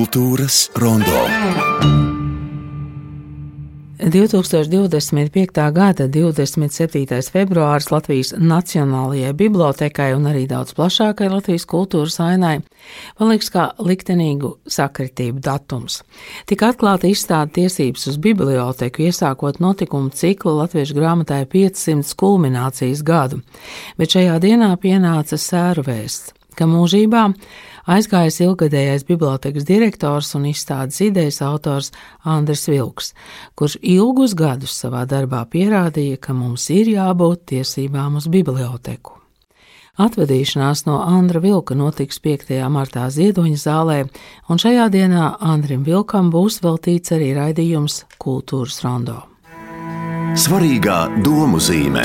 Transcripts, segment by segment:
Kultūras rondo. 2025. gada 27. februāris Latvijas Nacionālajai bibliotekai un arī daudz plašākai Latvijas kultūras ainai paliks kā liktenīgu sakritību datums. Tika atklāta izstāde Tiesības uz biblioteku, iesākot notikumu ciklu Latviešu grāmatai 500 kulminācijas gadu, bet šajā dienā pienāca sēru vēsts, ka mūžībā aizgājis ilgadējais bibliotekas direktors un izstādes idejas autors Andris Vilks, kurš ilgus gadus savā darbā pierādīja, ka mums ir jābūt tiesībām uz biblioteku. Atvadīšanās no Andra Vilka notiks 5. martā Ziedoņa zālē, un šajā dienā Andrim Vilkam būs veltīts arī raidījums Kultūras rondo. Svarīgā domu zīme.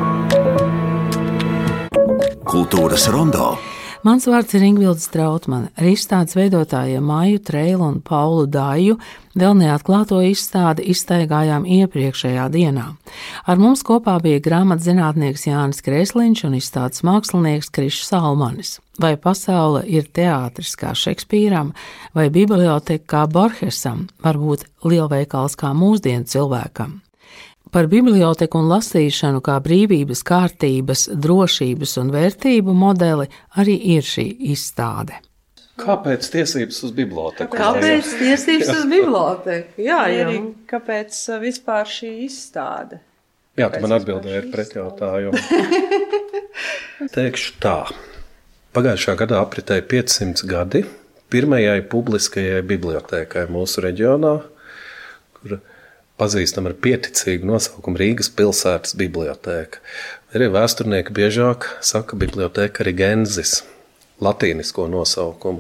Kultūras rondo. Mans vārds ir Ingvilde Strautmane. Ar izstādes veidotājiem Maiju Treilu un Paulu Dāju vēl neatklāto izstādi izstaigājām iepriekšējā dienā. Ar mums kopā bija grāmatzinātnieks Jānis Kresliņš un izstādes mākslinieks Krišs Salmanis. Vai pasaule ir teātris kā Šekspīram, vai biblioteka kā Borhesam, varbūt lielveikals kā mūsdienu cilvēkam? Par biblioteku un lasīšanu kā brīvības, kārtības, drošības un vērtību modeli arī ir šī izstāde. Kāpēc tiesības uz biblioteku? Kāpēc tiesības uz biblioteku? Jā. Kāpēc vispār šī izstāde? Jā, tu man atbildēji ar pretjautājumu. Teikšu tā. Pagājušā gadā apritēja 500 gadi pirmajai publiskajai bibliotekai mūsu reģionā, kur pazīstam ar pieticīgu nosaukumu Rīgas pilsētas bibliotēka. Arī vēsturnieki biežāk saka bibliotēka Rigensis, latīnisko nosaukumu.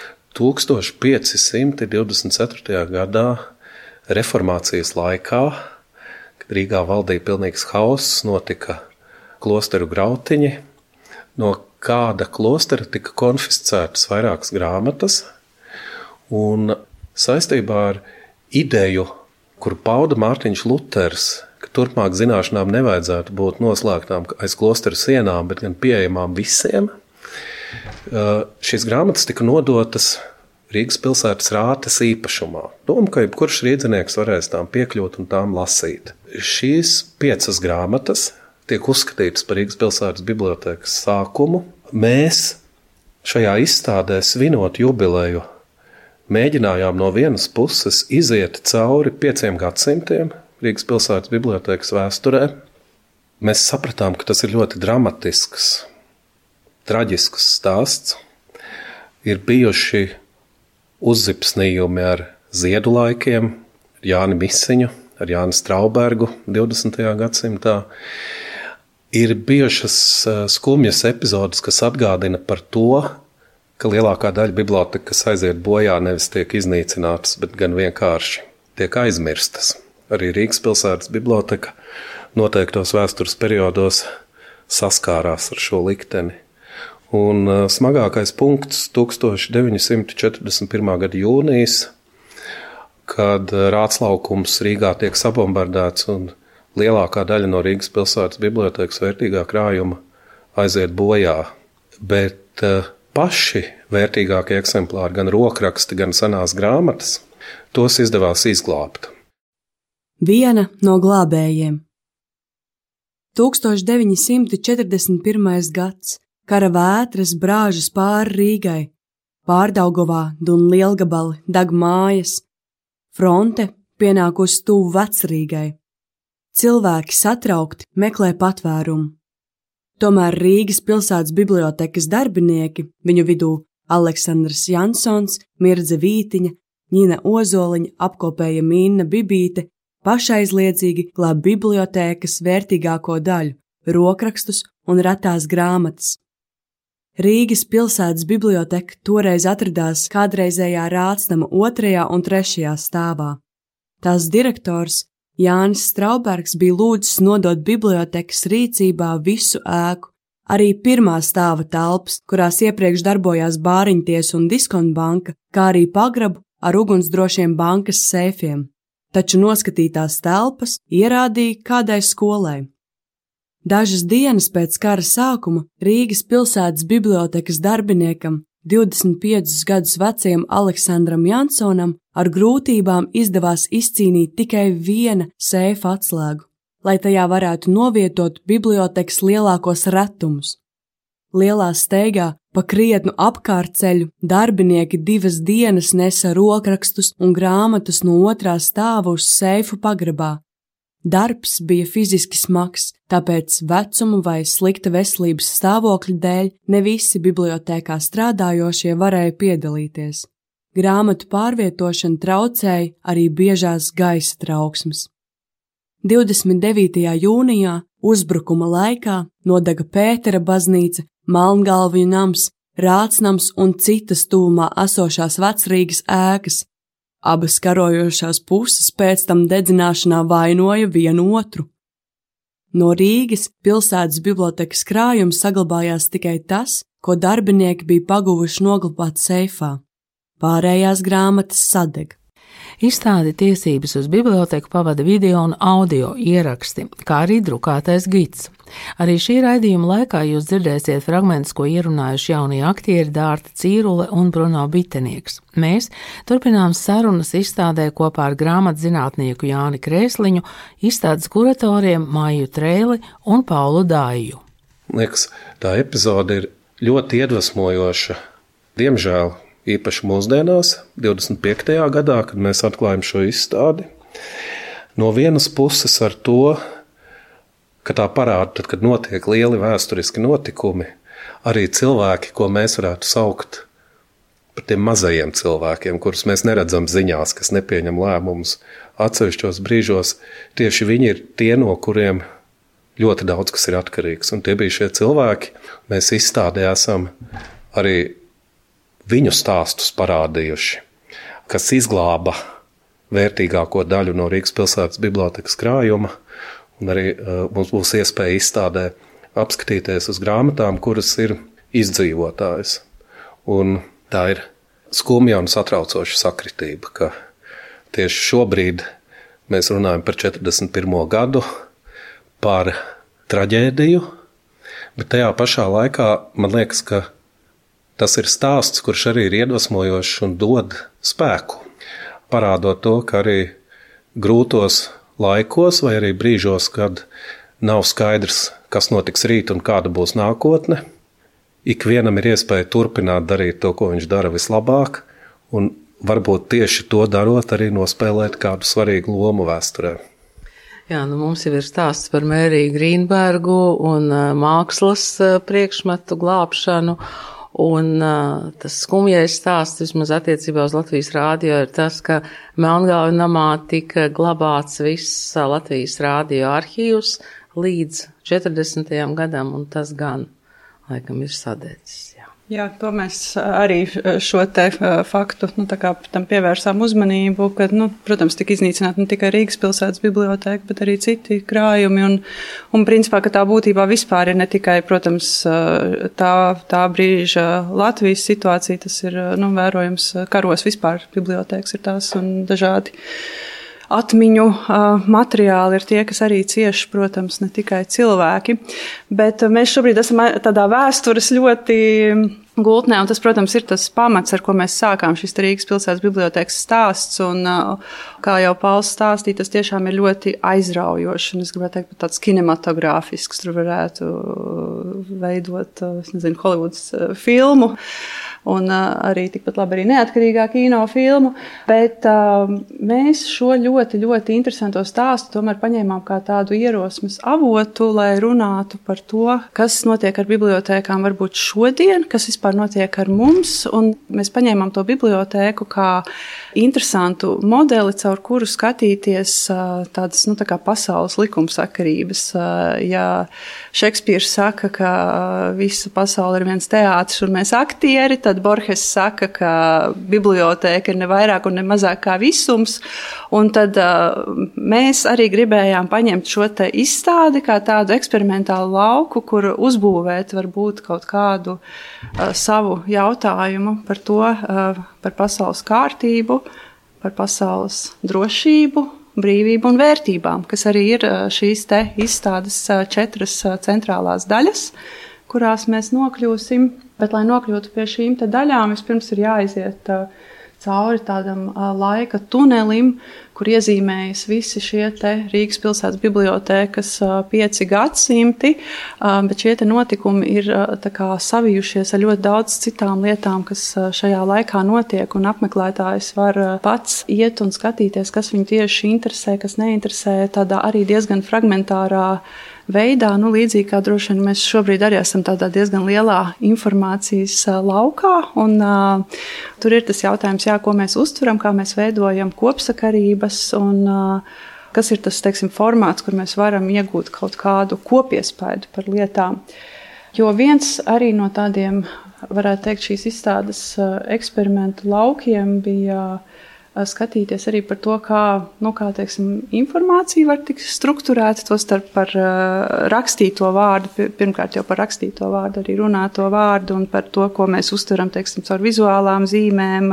1524. gadā reformācijas laikā, kad Rīgā valdīja pilnīgs hauss, notika klosteru grautiņi. No kāda klostera tika konfiscētas vairākas grāmatas, un saistībā ar ideju, kuru pauda Mārtiņš Luters, ka turpmāk zināšanām nevajadzētu būt noslēgtām aiz klosteru sienām, bet gan pieejamām visiem. Šīs grāmatas tika nodotas Rīgas pilsētas rātes īpašumā. Doma, ka jebkurš rīdzinieks varēs tām piekļūt un tām lasīt. Šīs 5 grāmatas tiek uzskatītas par Rīgas pilsētas bibliotekas sākumu. Mēs šajā izstādē svinot jubileju mēģinājām no vienas puses iziet cauri 5 gadsimtiem Rīgas pilsētas bibliotekas vēsturē. Mēs sapratām, ka tas ir ļoti dramatisks, traģisks stāsts. Ir bijuši uzzipsnījumi ar ziedu laikiem, ar Jāni Misiņu, ar Jāni Straubergu 20. gadsimtā. Ir bijušas skumjas epizodes, kas atgādina par to, ka lielākā daļa bibliotekas aiziet bojā, nevis tiek iznīcinātas, bet gan vienkārši tiek aizmirstas. Arī Rīgas pilsētas biblioteka noteiktos vēstures periodos saskārās ar šo likteni. Un smagākais punkts 1941. gada jūnijas, kad Rātslaukums Rīgā tiek sabombardēts un lielākā daļa no Rīgas pilsētas bibliotekas vērtīgā krājuma aiziet bojā. Bet paši vērtīgākie eksemplāri, gan rokraksti, gan senās grāmatas, tos izdevās izglābt. Viena no glābējiem. 1941. gads. Kara vētras brāžas pāri Rīgai. Pārdaugavā un Lielgabali deg mājas. Fronte pienākusi tuvu Vecrīgai. Cilvēki satraukti meklē patvērumu. Tomēr Rīgas pilsētas bibliotekas darbinieki, viņu vidū Aleksandrs Jansons, Mirdze Vītiņa, Ņina Ozoliņa, apkopēja Minna Bibīte, pašaizliedzīgi glāb bibliotēkas vērtīgāko daļu – rokrakstus un retās grāmatas. Rīgas pilsētas biblioteka toreiz atradās kādreizējā Rātsnama 2. un 3. stāvā. Tās direktors Jānis Straubergs bija lūdzis nodot bibliotekas rīcībā visu ēku, arī 1. stāva telpas, kurās iepriekš darbojās bāriņtiesa un diskontbanka, kā arī pagrabu ar ugunsdrošiem bankas seifiem. Taču noskatītās telpas ierādīja kādai skolai. Dažas dienas pēc kara sākuma Rīgas pilsētas bibliotekas darbiniekam 25 gadus vecajam Aleksandram Jansonam ar grūtībām izdevās izcīnīt tikai viena seifa atslēgu, lai tajā varētu novietot bibliotekas lielākos retumus. Lielā steigā pa krietnu apkārtceļu darbinieki 2 dienas nesa rokrakstus un grāmatas no 2. stāva uz seifu pagrabā. Darbs bija fiziski smags, tāpēc vecuma vai slikta veselības stāvokļa dēļ ne visi bibliotēkā strādājošie varēja piedalīties. Grāmatu pārvietošana traucēja arī biežās gaisa trauksmes. 29. jūnijā uzbrukuma laikā nodega Pētera baznīca, Melngalvju nams, Rācnams un citas tuvumā esošās Vecrīgas ēkas. Abas karojošās puses pēc tam dedzināšanā vainoja vienu otru. No Rīgas pilsētas bibliotekas krājuma saglabājās tikai tas, ko darbinieki bija paguvuši noglabāt seifā. Pārējās grāmatas sadeg. Izstādi Tiesības uz biblioteku pavada video un audio ieraksti, kā arī drukātais gids. Arī šī raidījuma laikā jūs dzirdēsiet fragmentus, ko ierunājuši jaunie aktieri Dārta Cīrule un Bruno Bitenieks. Mēs turpinām sarunas izstādē kopā ar grāmatzinātnieku Jāni Krēsliņu, izstādes kuratoriem Maiju Trēli un Paulu Dāju. Liekas, tā epizode ir ļoti iedvesmojoša. Diemžēl īpaši mūsdienās, 25. gadā, kad mēs atklājam šo izstādi. No vienas puses ar to, ka tā parāda, tad, kad notiek lieli vēsturiski notikumi, arī cilvēki, ko mēs varētu saukt par tiem mazajiem cilvēkiem, kurus mēs neredzam ziņās, kas nepieņem lēmumus atsevišķos brīžos, tieši viņi ir tie, no kuriem ļoti daudz kas ir atkarīgs. Un tie bija šie cilvēki. Mēs izstādē esam arī viņu stāstus parādījuši, kas izglāba vērtīgāko daļu no Rīgas pilsētas bibliotekas krājuma, un arī mums būs iespēja izstādē apskatīties uz grāmatām, kuras ir izdzīvotājas. Un tā ir skumja un satraucoša sakritība, ka tieši šobrīd mēs runājam par 41. gadu, par traģēdiju, bet tajā pašā laikā man liekas, ka tas ir stāsts, kurš arī ir iedvesmojošs un dod spēku, parādot to, ka arī grūtos laikos vai arī brīžos, kad nav skaidrs, kas notiks rīt un kāda būs nākotne, ikvienam ir iespēja turpināt darīt to, ko viņš dara vislabāk, un varbūt tieši to darot arī nospēlēt kādu svarīgu lomu vēsturē. Jā, mums jau ir stāsts par Mēriju Grīnbergu un mākslas priekšmetu glābšanu. Un tas skumjais stāsts, vismaz attiecībā uz Latvijas rādio, ir tas, ka Melngalvju namā tika glabāts viss Latvijas rādio arhīvs līdz 40. gadam, un tas gan, laikam, ir sadedzis. Jā, to mēs arī šo te faktu, tā kā tam pievērsām uzmanību, ka, protams, tika iznīcināt ne tikai Rīgas pilsētas biblioteka, bet arī citi krājumi, un principā, ka tā būtībā vispār ir ne tikai, protams, tā brīža Latvijas situācija, tas ir, vērojams karos vispār bibliotekas ir tās un dažādi atmiņu materiāli ir tie, kas arī cieši, protams, ne tikai cilvēki, bet mēs šobrīd esam tādā vēstures ļoti gultnē, un tas, protams, ir tas pamats, ar ko mēs sākām šis Rīgas pilsētas bibliotekas stāsts, un kā jau Pauls stāstīja, tas tiešām ir ļoti aizraujoši, un es gribētu teikt, tāds kinematogrāfisks, tur varētu veidot, Hollywoods filmu, un arī tikpat labi arī neatkarīgā kino filmu, bet mēs šo ļoti, ļoti interesanto stāstu tomēr paņēmām kā tādu ierosmes avotu, lai runātu par to, kas notiek ar bibliotēkām varbūt šodien, kas vispār notiek ar mums, un mēs paņēmām to bibliotēku kā interesantu modeli, caur kuru skatīties tādas, tā kā pasaules likumsakarības. Ja Šekspīrs saka, ka visa pasaule ir viens teātris un mēs aktieri, tad Borges saka, ka bibliotēka ir ne vairāk un ne mazāk kā visums, un tad mēs arī gribējām paņemt šo te izstādi kā tādu eksperimentālu lauku, kur uzbūvēt varbūt kaut kādu savu jautājumu par to, par pasaules kārtību, par pasaules drošību, brīvību un vērtībām, kas arī ir šīs te izstādes 4 centrālās daļas, kurās mēs nokļūsim Bet, lai nokļūtu pie šīm te daļām, vispirms ir jāaiziet cauri tādam laika tunelim, kur iezīmējas visi šie te Rīgas pilsētas bibliotēkas 5 gadsimti, bet šie te notikumi ir tā kā savijušies ar ļoti daudz citām lietām, kas šajā laikā notiek, un apmeklētājs var pats iet un skatīties, kas viņu tieši interesē, kas neinteresē, tādā arī diezgan fragmentārā veidā, līdzīgi kā droši vien mēs šobrīd arī esam tādā diezgan lielā informācijas laukā, un tur ir tas jautājums, ko mēs uztveram, kā mēs veidojam kopsakarības, un kas ir tas, teiksim, formāts, kur mēs varam iegūt kaut kādu kopiespaidu par lietām. Jo viens arī no tādiem, varētu teikt, šīs izstādes eksperimentu laukiem bija skatīties arī par to, kā teiksim, informācija var tikt strukturēta, tostarp par rakstīto vārdu, pirmkārt jau par rakstīto vārdu, arī runāto vārdu, un par to, ko mēs uztveram, teiksim, caur vizuālām zīmēm,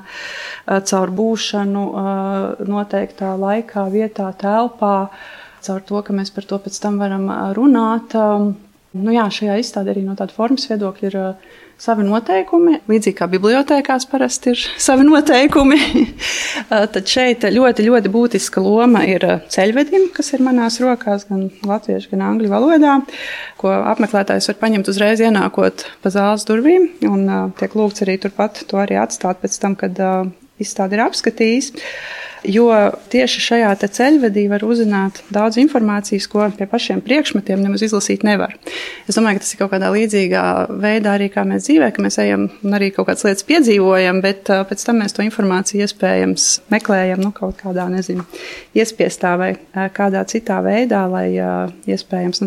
caur būšanu noteiktā laikā, vietā, telpā, caur to, ka mēs par to pēc tam varam runāt. Šajā izstādē arī no tāda formas viedokļa ir savi noteikumi, līdzīgi kā bibliotēkās parasti ir savi noteikumi. Tad šeit ļoti, ļoti būtiska loma ir ceļvedim, kas ir manās rokās gan latviešu, gan angļu valodā, ko apmeklētājs var paņemt uzreiz ienākot pa zāles durvīm, un tiek lūgts arī turpat to arī atstāt pēc tam, kad izstādi ir apskatījis. Jo tieši šajā te ceļvedī var uzzināt daudz informācijas, ko pie pašiem priekšmetiem nemaz izlasīt nevar. Es domāju, ka tas ir kaut kādā līdzīgā veidā arī kā mēs dzīvē, ka mēs ejam un arī kaut kādas lietas piedzīvojam, bet pēc tam mēs to informāciju iespējams meklējam, kaut kādā, iespiestā vai kādā citā veidā, lai iespējams,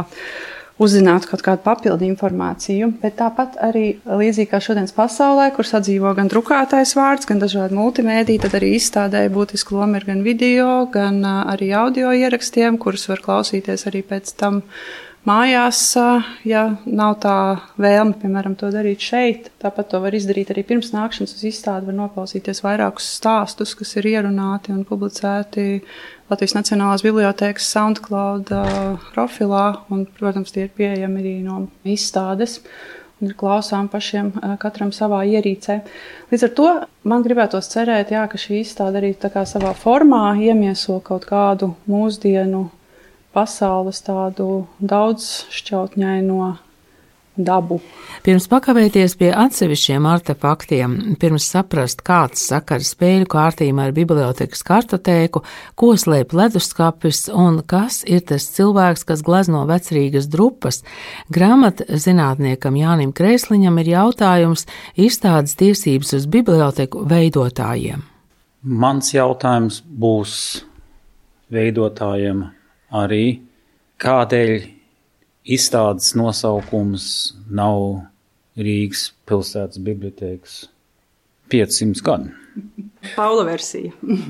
uzzināt kaut kādu papildu informāciju, bet tāpat arī līdzīgi kā šodienas pasaulē, kur sadzīvo gan drukātais vārds, gan dažādi multimēdiji, tad arī izstādē būtiska loma ir gan video, gan arī audio ierakstiem, kurus var klausīties arī pēc tam mājās, ja nav tā vēlme, piemēram, to darīt šeit. Tāpat to var izdarīt arī pirms nākšanas uz izstādi, var noklausīties vairākus stāstus, kas ir ierunāti un publicēti Latvijas Nacionālās bibliotēkas SoundCloud profilā, un, protams, tie ir pieejami arī no izstādes, un ir klausām pašiem katram savā ierīcē. Līdz ar to man gribētos cerēt, ka šī izstāde arī tā kā savā formā iemieso kaut kādu mūsdienu pasaules tādu daudzšķautņaino dabu. Pirms pakavēties pie atsevišķiem artefaktiem, pirms saprast, kāds sakars spēļu kārtīm ar bibliotekas kartotēku, ko slēp leduskapis un kas ir tas cilvēks, kas glezno vecrīgas drupas, grāmatzinātniekam Jānim Krēsliņam ir jautājums izstādes tiesības uz biblioteku veidotājiem. Mans jautājums būs veidotājiem arī, kādēļ izstādes nosaukums nav Rīgas pilsētas bibliotēkas 500 gadu. Paula versija.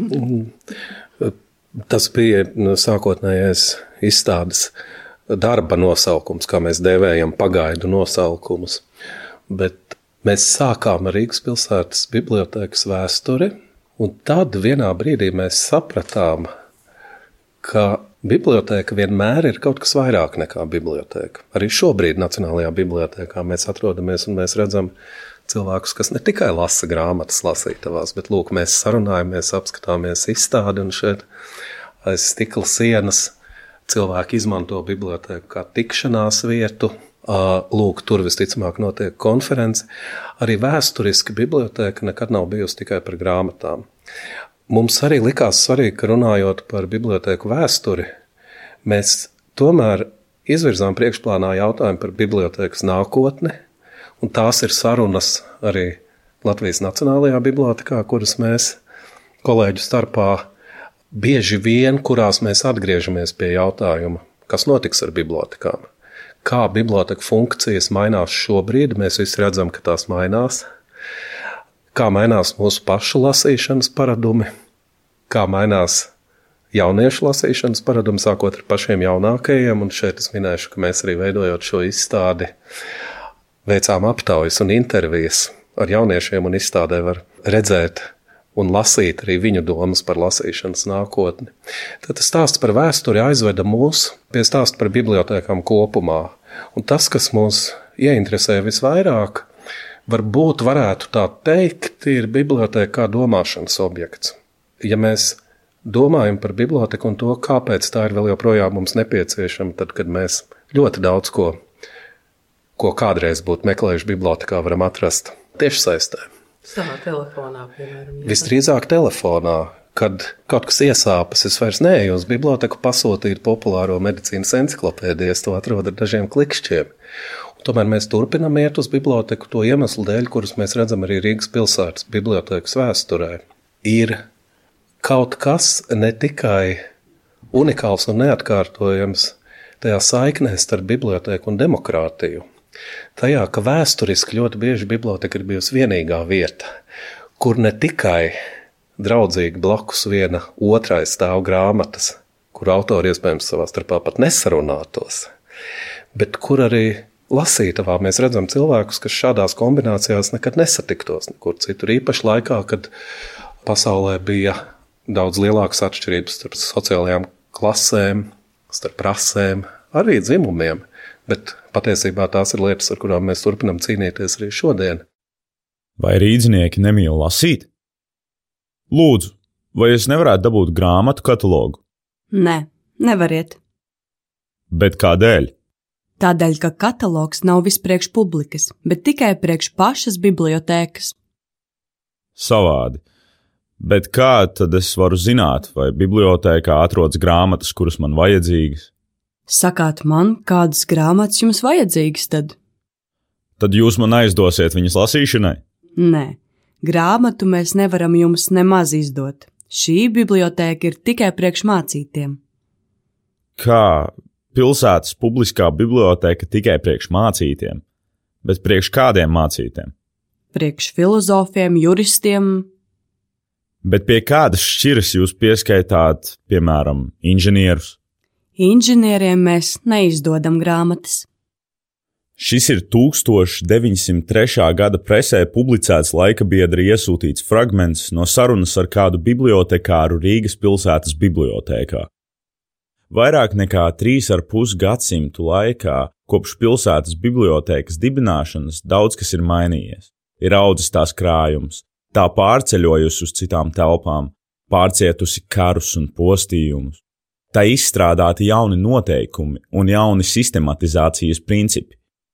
Tas bija sākotnējais izstādes darba nosaukums, kā mēs dēvējam pagaidu nosaukumus. Bet mēs sākām ar Rīgas pilsētas bibliotēkas vēsturi, un tad vienā brīdī mēs sapratām, ka bibliotēka vienmēr ir kaut kas vairāk nekā bibliotēka. Arī šobrīd Nacionālajā bibliotēkā mēs atrodamies un mēs redzam cilvēkus, kas ne tikai lasa grāmatas lasītavās, bet lūk, mēs sarunājamies, apskatāmies izstādi, un šeit aiz stikla sienas cilvēki izmanto bibliotēku kā tikšanās vietu. Lūk, tur visticamāk notiek konference. Arī vēsturiski bibliotēka nekad nav bijusi tikai par grāmatām. Mums arī likās svarīgi, ka runājot par bibliotēku vēsturi, mēs tomēr izvirzām priekšplānā jautājumu par bibliotēkas nākotni, un tās ir sarunas arī Latvijas Nacionālajā bibliotekā, kuras mēs kolēģu starpā bieži vien, kurās mēs atgriežamies pie jautājuma, kas notiks ar bibliotekām. Kā biblioteka funkcijas mainās šobrīd, mēs visi redzam, ka tās mainās. Kā mainās mūsu pašu lasīšanas paradumi, kā mainās jauniešu lasīšanas paradumi, sākot ar pašiem jaunākajiem, un šeit es minēšu, ka mēs arī veidojot šo izstādi, veicām aptaujas un intervijas ar jauniešiem, un izstādē var redzēt un lasīt arī viņu domas par lasīšanas nākotni. Tad stāsts par vēsturi aizveda mūs pie stāsta par bibliotēkām kopumā, un tas, kas mūs ieinteresē visvairāk, varbūt varētu tā teikt, ir biblioteka kā domāšanas objekts. Ja mēs domājam par biblioteku un to, kāpēc tā ir vēl joprojām mums nepieciešama, tad, kad mēs ļoti daudz ko kādreiz būtu meklējuši bibliotekā, varam atrast tiešsaistē. Savā telefonā, piemēram. Visdrīzāk telefonā, kad kaut kas iesāpas, es vairs neeju uz biblioteku pasūtīt populāro medicīnas enciklopēdiju, es to atrodu ar dažiem klikšķiem. Un tomēr mēs turpinam iet uz biblioteku to iemeslu dēļ, kurus mēs redzam arī Rīgas pilsētas bibliotekas vēsturē. Ir kaut kas ne tikai unikāls un neatkārtojams tajā saiknē starp biblioteku un demokrātiju. Tajā, ka vēsturiski ļoti bieži biblioteka ir bijusi vienīgā vieta, kur ne tikai draudzīgi blakus viena otrai stāv grāmatas, kur autori iespējams savā starpā pat nesarunātos, bet kur arī lasītavā mēs redzam cilvēkus, kas šādās kombinācijās nekad nesatiktos nekur citur. Īpaši laikā, kad pasaulē bija daudz lielākas atšķirības starp sociālajām klasēm, starp rasēm, arī dzimumiem, bet patiesībā tās ir lietas, ar kurām mēs turpinam cīnīties arī šodien. Vai rīdzinieki nemīl lasīt? Lūdzu, vai es nevarētu dabūt grāmatu katalogu? Nē, nevariet. Bet kādēļ? Tādēļ, ka katalogs nav vispriekš publikas, bet tikai priekš pašas bibliotēkas. Savādi. Bet kā tad es varu zināt, vai bibliotēkā atrodas grāmatas, kuras man vajadzīgas? Sakāt man, kādas grāmatas jums vajadzīgas tad? Tad jūs man aizdosiet viņas lasīšanai? Nē, grāmatu mēs nevaram jums nemaz izdot. Šī bibliotēka ir tikai priekš mācītiem. Kā pilsētas publiskā bibliotēka tikai priekš mācītiem? Bet priekš kādiem mācītiem? Priekš filozofiem, juristiem. Bet pie kādas šķiras jūs pieskaitāt, piemēram, inženierus? Inženieriem mēs neizdodam grāmatas. Šis ir 1903. gada presē publicēts laika biedra iesūtīts fragments no sarunas ar kādu bibliotekāru Rīgas pilsētas bibliotēkā. Vairāk nekā 3,5 gadsimtu laikā, kopš pilsētas bibliotēkas dibināšanas, daudz kas ir mainījies. Ir audzis tās krājums, tā pārceļojusi uz citām telpām, pārcietusi karus un postījumus. Tā izstrādāti jauni noteikumi un jauni sistematizācijas principi.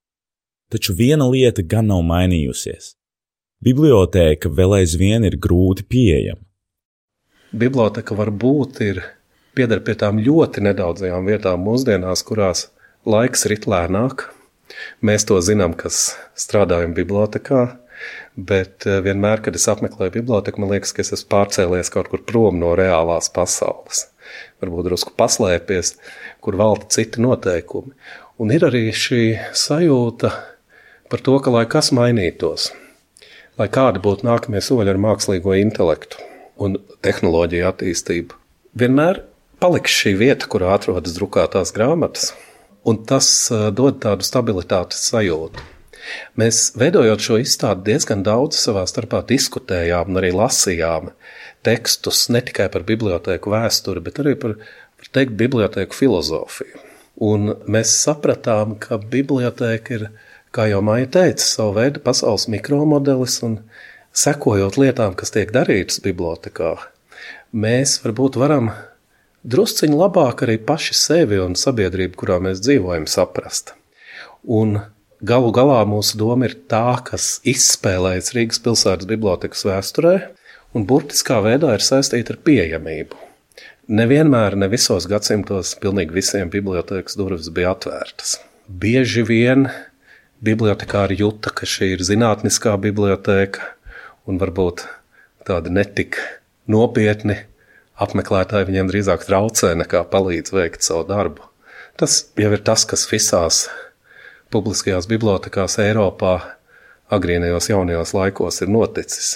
Taču viena lieta gan nav mainījusies. Bibliotēka vēl aizvien ir grūti pieejama. Biblioteka varbūt pieder pie tām ļoti nedaudzajām vietām mūsdienās, kurās laiks rit lēnāk. Mēs to zinām, kas strādājam bibliotekā, bet vienmēr, kad es apmeklēju biblioteku, man liekas, ka es esmu pārcēlies kaut kur prom no reālās pasaules. Varbūt drusku paslēpies, kur valda citi noteikumi. Un ir arī šī sajūta par to, ka lai kas mainītos, lai kādi būtu nākamie soļi ar mākslīgo intelektu un tehnoloģiju attīstību, vienmēr paliks šī vieta, kurā atrodas drukātās grāmatas, un tas dod tādu stabilitātes sajūtu. Mēs, veidojot šo izstādi, diezgan daudz savā starpā diskutējām un arī lasījām tekstus ne tikai par bibliotēku vēsturi, bet arī par teikt, bibliotēku filozofiju. Un mēs sapratām, ka bibliotēka ir, kā jau Maija teica, savu veidu pasaules mikromodelis, un sekojot lietām, kas tiek darītas bibliotekā, mēs varbūt varam drusciņu labāk arī paši sevi un sabiedrību, kurā mēs dzīvojam, saprast. Un galu galā mūsu doma ir tā, kas izspēlējas Rīgas pilsētas bibliotekas vēsturē, un burtiskā veidā ir saistīta ar pieejamību. Nevienmēr, ne visos gadsimtos pilnīgi visiem bibliotekas durvis bija atvērtas. Bieži vien bibliotekāri juta, ka šī ir zinātniskā biblioteka, un varbūt tādi netik nopietni apmeklētāji viņiem drīzāk traucē nekā palīdz veikt savu darbu. Tas jau ir tas, kas visās publiskajās bibliotekās Eiropā agrīnajos jaunajos laikos ir noticis.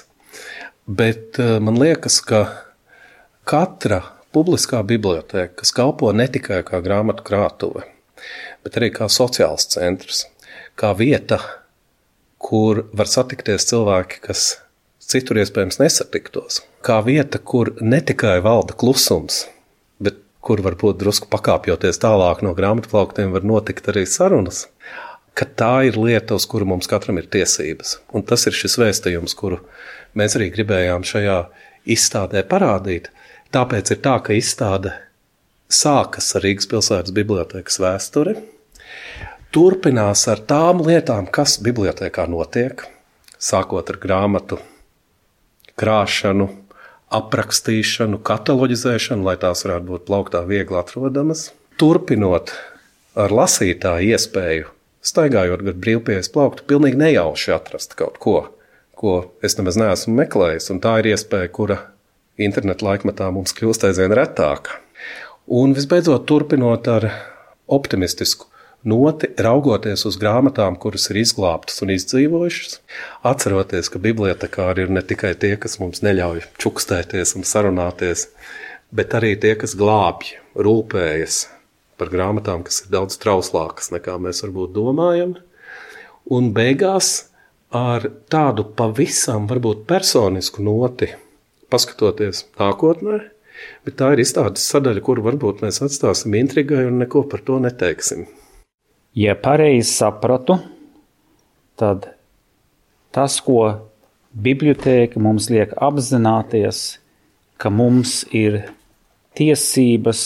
Bet man liekas, ka katra publiskā biblioteka, kas kalpo ne tikai kā grāmatu krātuve, bet arī kā sociāls centrs, kā vieta, kur var satikties cilvēki, kas citur iespējams nesatiktos, kā vieta, kur ne tikai valda klusums, bet kur varbūt drusku pakāpjoties tālāk no grāmatplauktiem var notikt arī sarunas, ka tā ir lieta, uz kuru mums katram ir tiesības. Un tas ir šis vēstījums, kuru mēs arī gribējām šajā izstādē parādīt. Tāpēc ir tā, ka izstāde sākas ar Rīgas pilsētas bibliotēkas vēsturi, turpinās ar tām lietām, kas bibliotēkā notiek, sākot ar grāmatu krāšanu, aprakstīšanu, kataloģizēšanu, lai tās varētu būt plauktā viegli atrodamas, turpinot ar lasītāju iespēju, staigājot gar brīvpieejas plauktu, pilnīgi nejauši atrast kaut ko es nemaz neesmu meklējis, un tā ir iespēja, kura interneta laikmetā mums kļūst aizvien retāka. Un visbeidzot, turpinot ar optimistisku noti, raugoties uz grāmatām, kuras ir izglābtas un izdzīvojušas, atceroties, ka bibliotekāri ir ne tikai tie, kas mums neļauj čukstēties un sarunāties, bet arī tie, kas glābj, rūpējas par grāmatām, kas ir daudz trauslākas, nekā mēs varbūt domājam. Un beigās ar tādu pavisam, varbūt personisku noti, paskatoties nākotnē, bet tā ir izstādes sadaļa, kuru varbūt mēs atstāsim intrigai un neko par to neteiksim. Ja pareizi sapratu, tad tas, ko bibliotēka mums liek apzināties, ka mums ir tiesības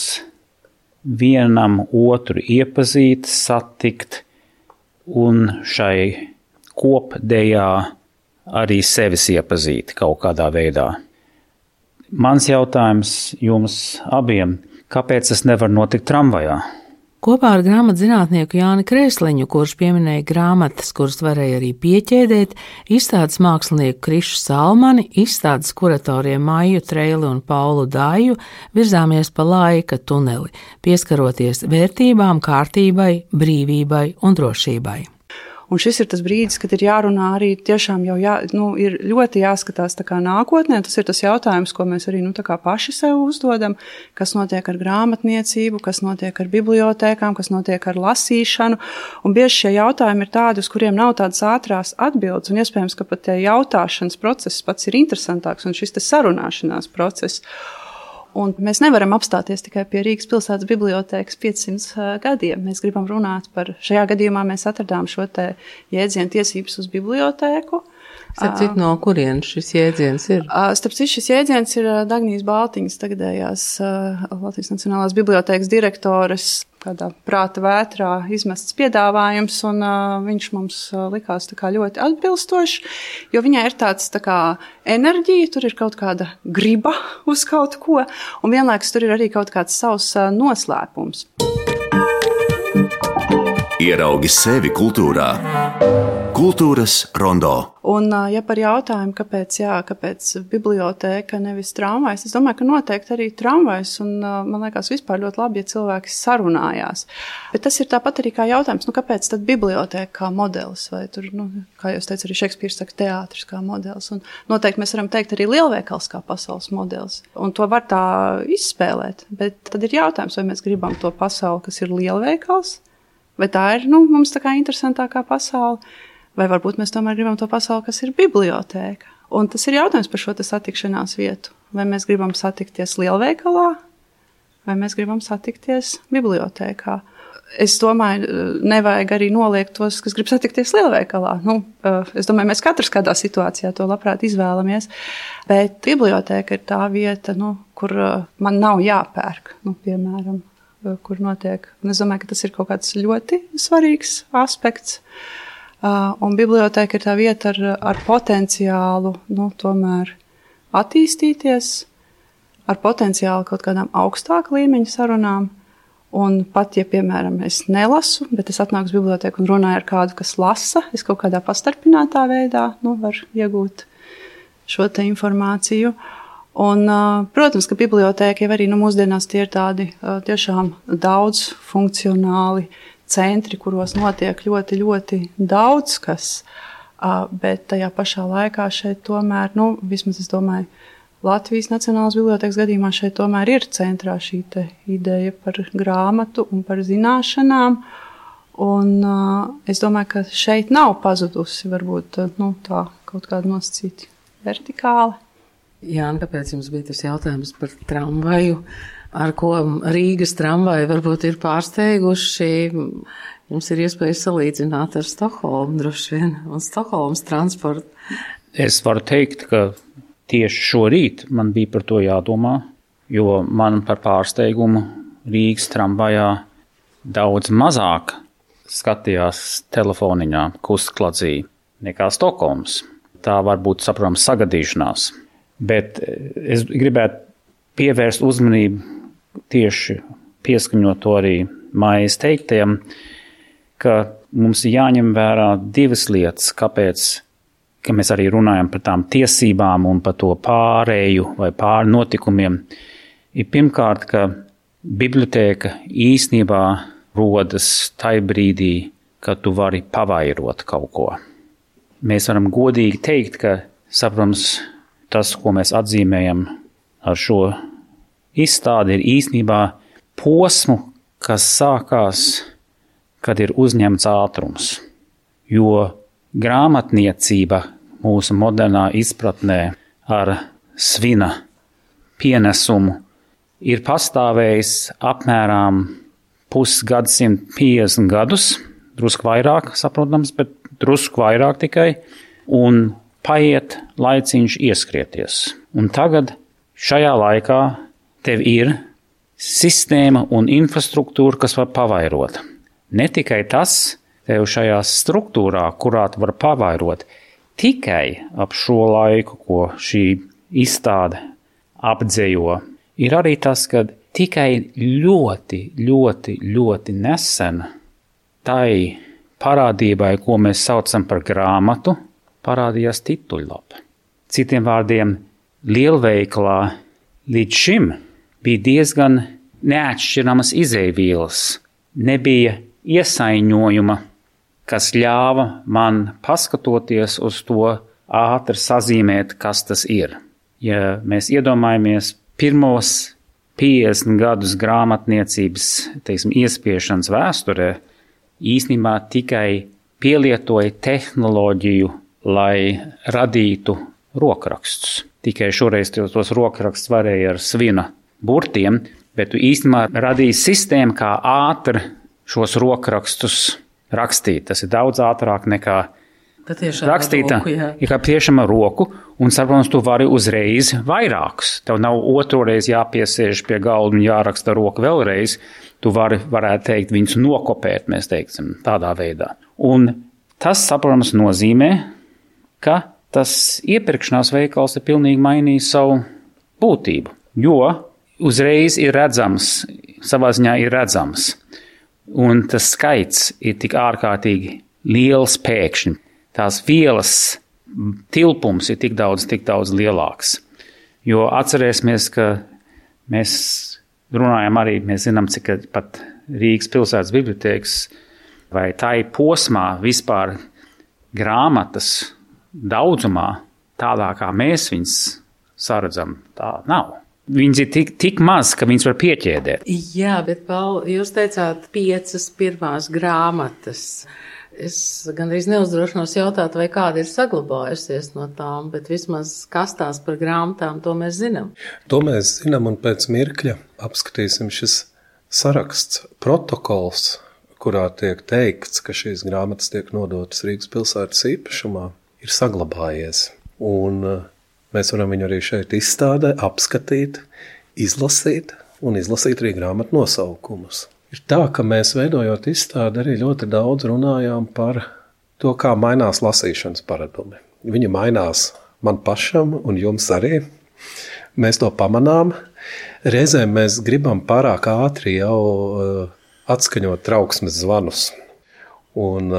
vienam otru iepazīt, satikt un šai kopdejā arī sevis iepazīt kaut kādā veidā. Mans jautājums jums abiem, kāpēc tas nevar notikt tramvajā? Kopā ar grāmatzinātnieku Jāni Krēsliņu, kurš pieminēja grāmatas, kuras varēja arī pieķēdēt, izstādes mākslinieku Krišu Salmani, izstādes kuratoriem Maiju Treili un Paulu Dāju, virzāmies pa laika tuneli, pieskaroties vērtībām, kārtībai, brīvībai un drošībai. Un šis ir tas brīdis, kad ir jārunā arī tiešām jau ir ļoti jāskatās tā kā nākotnē. Tas ir tas jautājums, ko mēs arī tā kā paši sev uzdodam, kas notiek ar grāmatniecību, kas notiek ar bibliotēkām, kas notiek ar lasīšanu. Un bieži šie jautājumi ir tādi, uz kuriem nav tādas ātrās atbildes, un iespējams, ka pat jautāšanas process pats ir interesantāks un šis te sarunāšanās process. Un mēs nevaram apstāties tikai pie Rīgas pilsētas bibliotēkas 500 gadiem. Mēs gribam runāt par, šajā gadījumā mēs atradām šo te jēdzienu tiesības uz bibliotēku. Starp citu, no kurienes šis jēdziens ir? Starp citu, šis jēdziens ir Dagnijas Baltiņas, tagadējās Latvijas Nacionālās bibliotēkas direktores kādā prāta vētrā izmests piedāvājums, un viņš mums likās tā kā ļoti atbilstošs, jo viņai ir tāds tā kā enerģija, tur ir kaut kāda griba uz kaut ko, un vienlaikus tur ir arī kaut kāds savs noslēpums. Ieraugi sevi kultūrā. Kultūras rondo. Un, ja par jautājumu, kāpēc bibliotēka nevis tramvajs, es domāju, ka noteikti arī tramvajs, un man liekas vispār ļoti labi, ja cilvēki sarunājās. Bet tas ir tāpat arī kā jautājums, kāpēc tad bibliotēka kā modelis, vai tur, kā jūs teicat, arī Šekspīrs saka, teātris kā modelis, un noteikti mēs varam teikt arī lielveikals kā pasaules modelis, un to var tā izspēlēt, bet tad ir jautājums, vai mēs gribam to pasauli, kas ir lielveikals, vai tā ir, mums tā kā interesantākā pasaule, vai varbūt mēs tomēr gribam to pasauli, kas ir bibliotēka. Un tas ir jautājums par šo te satikšanās vietu. Vai mēs gribam satikties lielveikalā, vai mēs gribam satikties bibliotēkā. Es domāju, nevajag arī noliegt tos, kas grib satikties lielveikalā. Es domāju, mēs katrs kādā situācijā to labprāt izvēlamies, bet bibliotēka ir tā vieta, kur man nav jāpērk, piemēram, kur notiek. Un es domāju, ka tas ir kaut kāds ļoti svarīgs aspekts. Un bibliotēka ir tā vieta ar potenciālu, tomēr attīstīties, ar potenciālu kaut kādām augstāka līmeņa sarunām. Un pat, ja, piemēram, es nelasu, bet es atnāku uz bibliotēku un runāju ar kādu, kas lasa, es kaut kādā pastarpinātā veidā, var iegūt šo te informāciju. Un, protams, ka bibliotēka jau arī mūsdienās tie ir tādi tiešām daudz funkcionāli centri, kuros notiek ļoti, ļoti daudz kas, bet tajā pašā laikā šeit tomēr, vismaz es domāju, Latvijas Nacionālās bibliotēkas gadījumā šeit tomēr ir centrā šī te ideja par grāmatu un par zināšanām, un es domāju, ka šeit nav pazudusi varbūt tā kaut kāda nosacīta vertikāla. Jāni, kāpēc jums bija tas jautājums par tramvaju? Ar ko Rīgas tramvaji varbūt ir pārsteiguši? Jums ir iespēja salīdzināt ar Stokholmu droši vien un Stokholmas transportu. Es varu teikt, ka tieši šorīt man bija par to jādomā, jo man par pārsteigumu Rīgas tramvajā daudz mazāk skatījās telefoniņā kustkladī nekā Stokholmas. Tā var būt, saprotams, sagadīšanās. Bet es gribētu pievērst uzmanību tieši pieskaņot to arī Maijas teiktajam, ka mums ir jāņem vērā divas lietas, kāpēc, ka mēs arī runājam par tām tiesībām un par to pārēju vai pārnotikumiem. Ir pirmkārt, ka bibliotēka īstenībā rodas tai brīdī, kad tu vari pavairot kaut ko. Mēs varam godīgi teikt, ka, saprotams, tas, ko mēs atzīmējam ar šo izstādi, ir īstenībā posmu, kas sākās, kad ir uzņemts ātrums. Jo grāmatniecība mūsu modernā izpratnē ar svina pienesumu ir pastāvējis apmēram pusgadsimt 50 gadus, drusku vairāk, saprotams, bet drusku vairāk tikai, un paiet laiciņš ieskrieties. Un tagad šajā laikā tev ir sistēma un infrastruktūra, kas var pavairot. Ne tikai tas, tev šajā struktūrā, kurā tu var pavairot, tikai ap šo laiku, ko šī izstāde apdzejo, ir arī tas, ka tikai ļoti nesen tai parādībai, ko mēs saucam par grāmatu, parādījās tituļlapa. Citiem vārdiem, lielveikalā līdz šim bija diezgan neatšķiramas izejvielas. Nebija iesaiņojuma, kas ļāva man paskatoties uz to ātri sazīmēt, kas tas ir. Ja mēs iedomājamies pirmos 50 gadus grāmatniecības, iespiešanas vēsturē, īstenībā tikai pielietoja tehnoloģiju, lai radītu rokrakstus. Tikai šoreiz tos rokrakstus varēja ar svina burtiem, bet tu īstenībā radīji sistēmu, kā ātri šos rokrakstus rakstīt. Tas ir daudz ātrāk nekā rakstīt, kā tiešām ar roku, un, saprotams, tu vari uzreiz vairākus. Tev nav otroreiz jāpiesēž pie galda un jāraksta roku vēlreiz. Tu varētu teikt, viņus nokopēt, mēs teiksim, tādā veidā. Un tas, saprotams, nozīmē, ka tas iepirkšanās veikals ir pilnīgi mainījis savu būtību, jo uzreiz ir redzams, savā ziņā ir redzams, un tas skaits ir tik ārkārtīgi liels pēkšņi. Tās vielas tilpums ir tik daudz lielāks. Jo atcerēsimies, ka mēs runājam arī, mēs zinām, cik pat Rīgas pilsētas bibliotēkas vai tai posmā vispār grāmatas daudzumā, tādā kā mēs viņus saredzam, tā nav. Viņas ir tik maz, ka viņas var pieķēdēt. Jā, bet, Paul, jūs teicāt 5 pirmās grāmatas. Es gandrīz neuzdrošinos jautāt, vai kāda ir saglabājusies no tām, bet vismaz kastās par grāmatām, to mēs zinām. To mēs zinām, un pēc mirkļa apskatīsim šis saraksts, protokols, kurā tiek teikts, ka šīs grāmatas tiek nodotas Rīgas pilsētas īpašumā, ir saglabājies. Un mēs varam viņu arī šeit izstādē apskatīt, izlasīt un izlasīt arī grāmatu nosaukumus. Ir tā, ka mēs veidojot izstādi arī ļoti daudz runājām par to, kā mainās lasīšanas paradumi. Viņi mainās man pašam un jums arī. Mēs to pamanām. Reizēm mēs gribam pārāk ātri jau atskaņot trauksmes zvanus un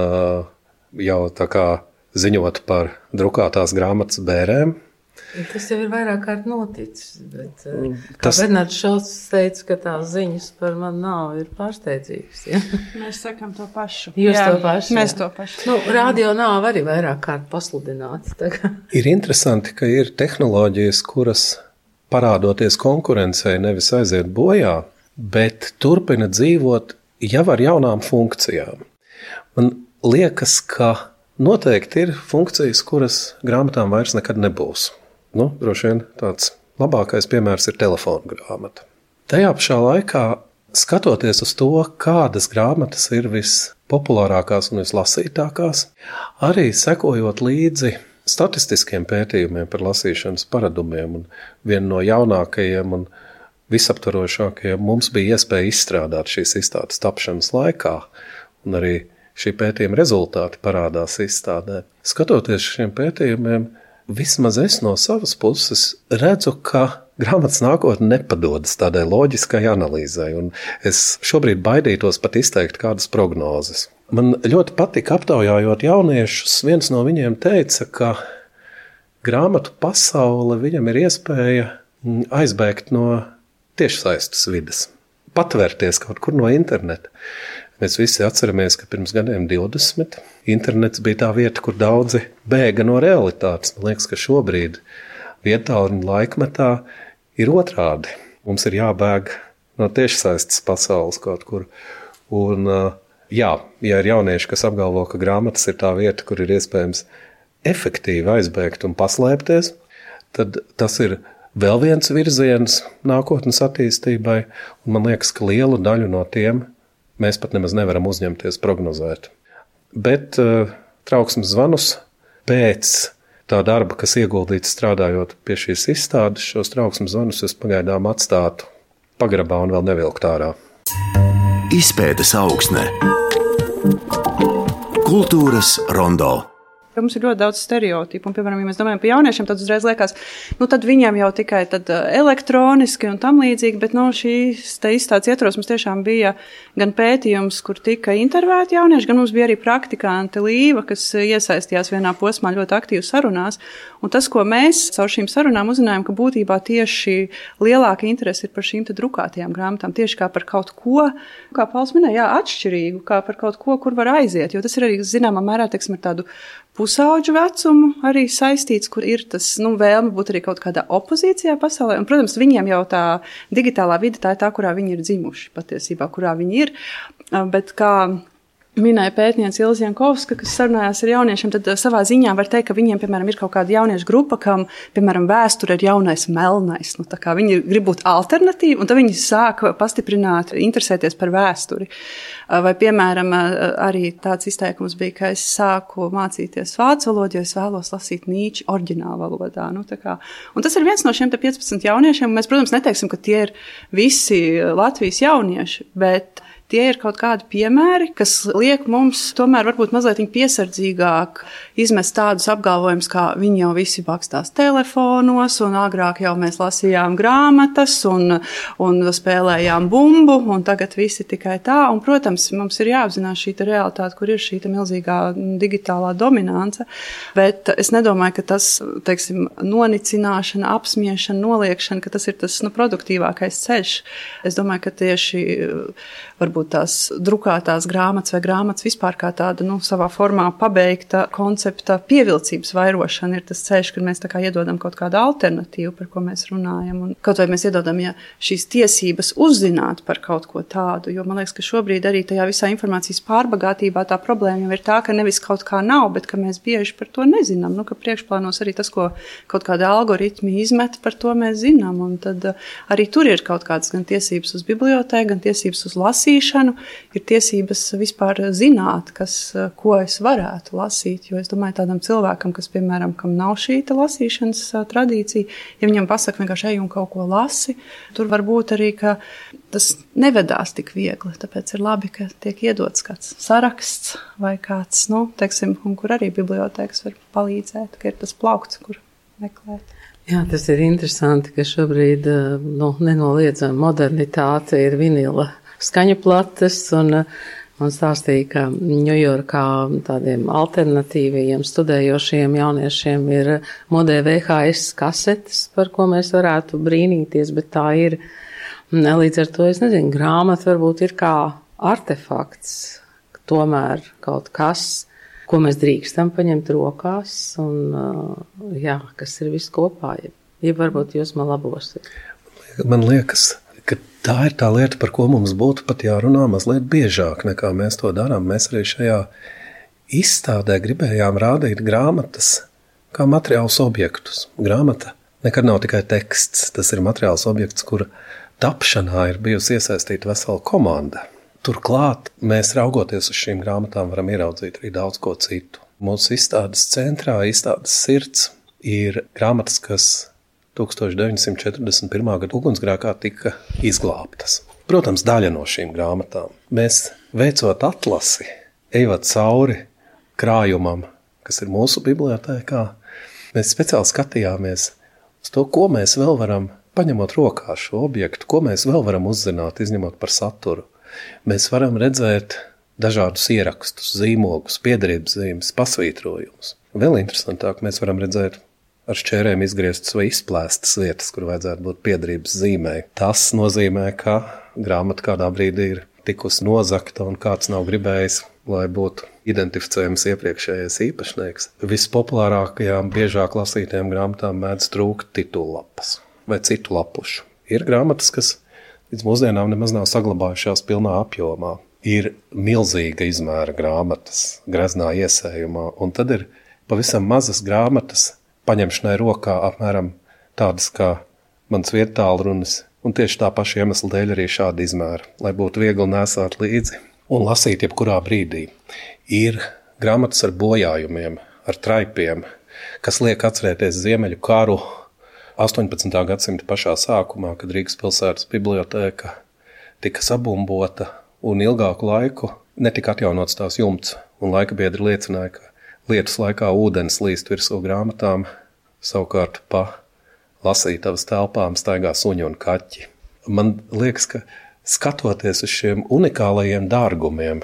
jau tā kā ziņot par drukātās grāmatas bērēm. Tas jau ir vairāk kārt noticis, bet kā Bernards Šalts teica, ka tās ziņas par mani nav, ir pārsteidzīgas. Ja? Mēs sakam to pašu. Jūs to pašu? Mēs to pašu. Nu, radio nav arī vairāk kārt pasludināts. Ir interesanti, ka ir tehnoloģijas, kuras parādoties konkurencei nevis aiziet bojā, bet turpina dzīvot jau ar jaunām funkcijām. Man liekas, ka noteikti ir funkcijas, kuras grāmatām vairs nekad nebūs. Droši vien tāds labākais piemērs ir telefona grāmata. Tajā pašā laikā, skatoties uz to, kādas grāmatas ir vispopulārākās un vislasītākās, arī sekojot līdzi statistiskiem pētījumiem par lasīšanas paradumiem, un viena no jaunākajiem un visaptvarošākajiem mums bija iespēja izstrādāt šīs izstādes tapšanas laikā, un arī šī pētījuma rezultāti parādās izstādē. Skatoties šiem pētījumiem, vismaz es no savas puses redzu, ka grāmatas nākotne nepadodas tādai loģiskai analīzai, un es šobrīd baidītos pat izteikt kādas prognozes. Man ļoti patika aptaujājot jauniešus, viens no viņiem teica, ka grāmatu pasaule viņam ir iespēja aizbēgt no tiešsaistes vides, patvērties kaut kur no interneta. Mēs visi atceramies, ka pirms gadiem 20 internets bija tā vieta, kur daudzi bēga no realitātes. Man liekas, ka šobrīd vietāluņu laikmetā ir otrādi. Mums ir jābēg no tiešsaistes pasaules kaut kur. Un, ja ir jaunieši, kas apgalvo, ka grāmatas ir tā vieta, kur ir iespējams efektīvi aizbēgt un paslēpties, tad tas ir vēl viens virziens nākotnes attīstībai, un man liekas, ka lielu daļu no tiem mēs pat nemaz nevaram uzņemties prognozēt. Bet trauksmes zvanus pēc tā darba, kas ieguldīts strādājot pie šīs izstādes, šos trauksmes zvanus es pagaidām atstātu pagrabā un vēl nevilkt ārā. Izpētes augsne. Kultūras rondo. Mums ir ļoti daudz stereotipu, un, piemēram, ja mēs domājam par jauniešiem, tad uzreiz liekas, tad viņiem jau tikai tad elektroniski un tam līdzīgi, bet šīs te izstādes ietvaros mums tiešām bija gan pētījums, kur tika intervēti jaunieši, gan mums bija arī praktikanti Līva, kas iesaistījās vienā posmā ļoti aktīvi sarunās, un tas, ko mēs caur šīm sarunām uzzinājām, ka būtībā tieši lielāka interese ir par šīm te drukātajām grāmatām, tieši kā par kaut ko, kā Pauls minēja, atšķirīgu, kā par kaut ko, kur var aiziet, jo tas ir arī zināmā mērā, teiksim, ar tādu pusauģu vecumu arī saistīts, kur ir tas, vēlme būt arī kaut kādā opozīcijā pasaulē. Un, protams, viņiem jau tā digitālā vide tā ir tā, kurā viņi ir dzimuši patiesībā, kurā viņi ir. Bet kā minēja pētniece Ilze Jankovska, kas sarunājās ar jauniešiem, tad savā ziņā var teikt, ka viņiem, piemēram, ir kaut kāda jauniešu grupa, kam, piemēram, vēsture ir jaunais melnais. Tā kā viņi grib būt alternatīvi, un tad viņi sāk pastiprināt, interesēties par vēsturi. Vai, piemēram, arī tāds izteikums bija, ka es sāku mācīties vācu valodu, jo es vēlos lasīt Nīču oriģinālu valodā. Un tas ir viens no šiem 15 jauniešiem. Mēs, protams, neteiksim, ka tie ir visi Latvijas jaunieši, bet tie ir kaut kādi piemēri, kas liek mums tomēr varbūt mazliet piesardzīgāk izmest tādus apgalvojumus, kā viņi jau visi bakstās telefonos, un agrāk jau mēs lasījām grāmatas un spēlējām bumbu, un tagad visi tikai tā. Un, protams, mums ir jāapzinās šī realitāte, kur ir šī milzīgā digitālā dominance, bet es nedomāju, ka tas, teiksim, nonicināšana, apsmiešana, noliekšana, ka tas ir tas produktīvākais ceļš. Es domāju, ka tieši varbūt tās drukātās grāmatas vai grāmatas vispār kā tāda, savā formā pabeigta koncepta pievilcības vairošana ir tas ceļš, kad mēs tā kā iedodam kaut kādu alternatīvu, par ko mēs runājam. Un kaut vai mēs iedodam, šīs tiesības uzzināt par kaut ko tādu, jo man liekas, ka šobrīd arī tajā visā informācijas pārbagātībā tā problēma jau ir tā, ka nevis kaut kā nav, bet ka mēs bieži par to nezinām, ka priekšplānos arī tas, ko kaut kāda algoritmi izmet, par to mēs zinām. Un tad arī tur ir kaut kādas gan tiesības uz bibliotēku, gan tiesības uz lasīšanu, ir tiesības vispār zināt, ko es varētu lasīt, jo es domāju tādam cilvēkam, kas, piemēram, kam nav šī lasīšanas tradīcija, ja viņam pasaka vienkārši ej un kaut ko lasi, tur var būt arī, ka tas nevedās tik viegli, tāpēc ir labi, ka tiek iedots kāds saraksts vai kāds, teiksim, un kur arī bibliotēkas var palīdzēt, ka ir tas plaukts, kur meklēt. Jā, tas ir interesanti, ka šobrīd nenoliedzami modernitāte ir vinila skaņu plates, un stāstīja, ka Ņujorkā tādiem alternatīviem studējošiem jauniešiem ir modē VHS kasetes, par ko mēs varētu brīnīties, bet tā ir. Līdz ar to, es nezinu, grāmata varbūt ir kā artefakts, tomēr kaut kas, ko mēs drīkstam paņemt rokās, un kas ir viss kopā. Ja varbūt jūs man labosiet. Man liekas, ka tā ir tā lieta, par ko mums būtu pat jārunā mazliet biežāk, nekā mēs to darām. Mēs arī šajā izstādē gribējām rādīt grāmatas kā materiālus objektus. Grāmata nekad nav tikai teksts. Tas ir materiāls objekts, kura tapšanā ir bijusi iesaistīta vesela komanda. Turklāt mēs raugoties uz šīm grāmatām varam ieraudzīt arī daudz ko citu. Mūsu izstādes centrā, izstādes sirds ir grāmatas, kas 1941. Gada ugunsgrēkā tika izglābtas. Protams, daļa no šīm grāmatām. Mēs veicot atlasi, ejot cauri krājumam, kas ir mūsu bibliotēkā, mēs speciāli skatījāmies uz to, ko mēs vēl varam, paņemot rokā šo objektu, ko mēs vēl varam uzzināt, izņemot par saturu. Mēs varam redzēt dažādus ierakstus, zīmogus, piederības zīmes, pasvītrojumus. Vēl interesantāk, mēs varam redzēt ar šķērēm izgrieztas vai izplēstas vietas, kur vajadzētu būt piederības zīmei. Tas nozīmē, ka grāmata kādā brīdī ir tikusi nozagta un kāds nav gribējis, lai būtu identificējams iepriekšējais īpašnieks. Vispopulārākajām, biežāk lasītajām grāmatām mēdz trūkt titullapas vai citu lapušu. Ir grāmatas, kas līdz mūsdienām nemaz nav saglabājušās pilnā apjomā. Ir milzīga izmēra grāmatas, greznā iesējumā, un tad ir pavisam mazas grāmatas paņemšanai rokā, apmēram tādas kā mans vietālrunis, un tieši tā paša iemesla dēļ arī šāda izmēra, lai būtu viegli nesāt līdzi un lasīt jebkurā brīdī. Ir grāmatas ar bojājumiem, ar traipiem, kas liek atcerēties Ziemeļu karu 18. gadsimta pašā sākumā, kad Rīgas pilsētas bibliotēka tika sabumbota un ilgāku laiku netika atjaunots tās jumts, un laika biedri liecināja, ka lietus laikā ūdens līst virsū grāmatām, savukārt pa lasītavas telpām staigā suņi un kaķi. Man liekas, ka skatoties uz šiem unikālajiem dārgumiem,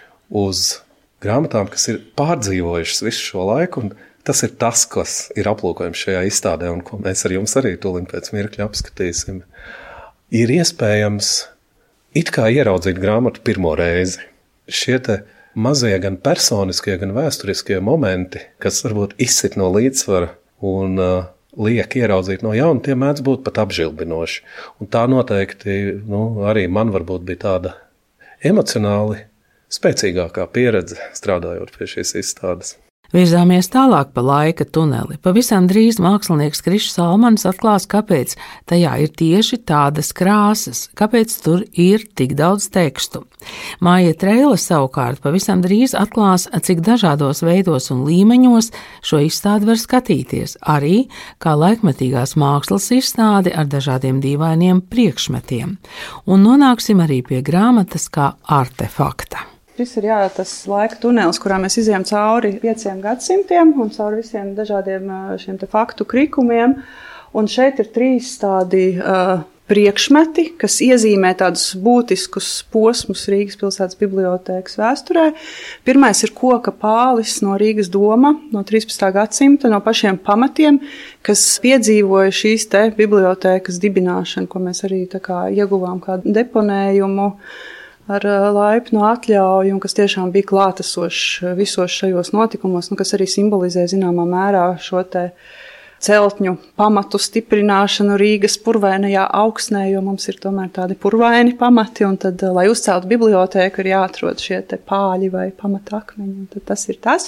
uz grāmatām, kas ir pārdzīvojušas visu šo laiku, un tas ir tas, kas ir aplūkojams šajā izstādē, un ko mēs ar jums arī tūlīt pēc mirkļa apskatīsim, ir iespējams it kā ieraudzīt grāmatu pirmo reizi. Šie te mazie gan personiskie, gan vēsturiskie momenti, kas varbūt izsit no līdzsvara un liek ieraudzīt no jauna, tie mēdz būt pat apžilbinoši. Un tā noteikti arī man varbūt bija tāda emocionāli spēcīgākā pieredze strādājot pie šīs izstādes. Virzāmies tālāk pa laika tuneli. Pavisam drīz mākslinieks Krišs Salmanis atklās, kāpēc tajā ir tieši tādas krāsas, kāpēc tur ir tik daudz tekstu. Māja Treile savukārt pavisam drīz atklās, cik dažādos veidos un līmeņos šo izstādi var skatīties, arī kā laikmetīgās mākslas izstādi ar dažādiem dīvainiem priekšmetiem. Un nonāksim arī pie grāmatas kā artefakta. Šis ir tas laika tunelis, kurā mēs izejam cauri 5 gadsimtiem un cauri visiem dažādiem šiem te faktu krikumiem. Un šeit ir 3 tādi priekšmeti, kas iezīmē tādus būtiskus posmus Rīgas pilsētas bibliotēkas vēsturē. Pirmais ir koka pālis no Rīgas doma no 13. gadsimta, no pašiem pamatiem, kas piedzīvoja šīs te bibliotēkas dibināšanu, ko mēs arī tā kā ieguvām kā deponējumu ar laipnu atļauju, un kas tiešām bija klātesošs visos šajos notikumos, kas arī simbolizē zināmā mērā šo te celtņu pamatu stiprināšanu Rīgas purvainajā augsnē, jo mums ir tomēr tādi purvaini pamati, un tad, lai uzceltu bibliotēku, ir jāatrod šie te pāļi vai pamata akmeņi, un tad tas ir tas.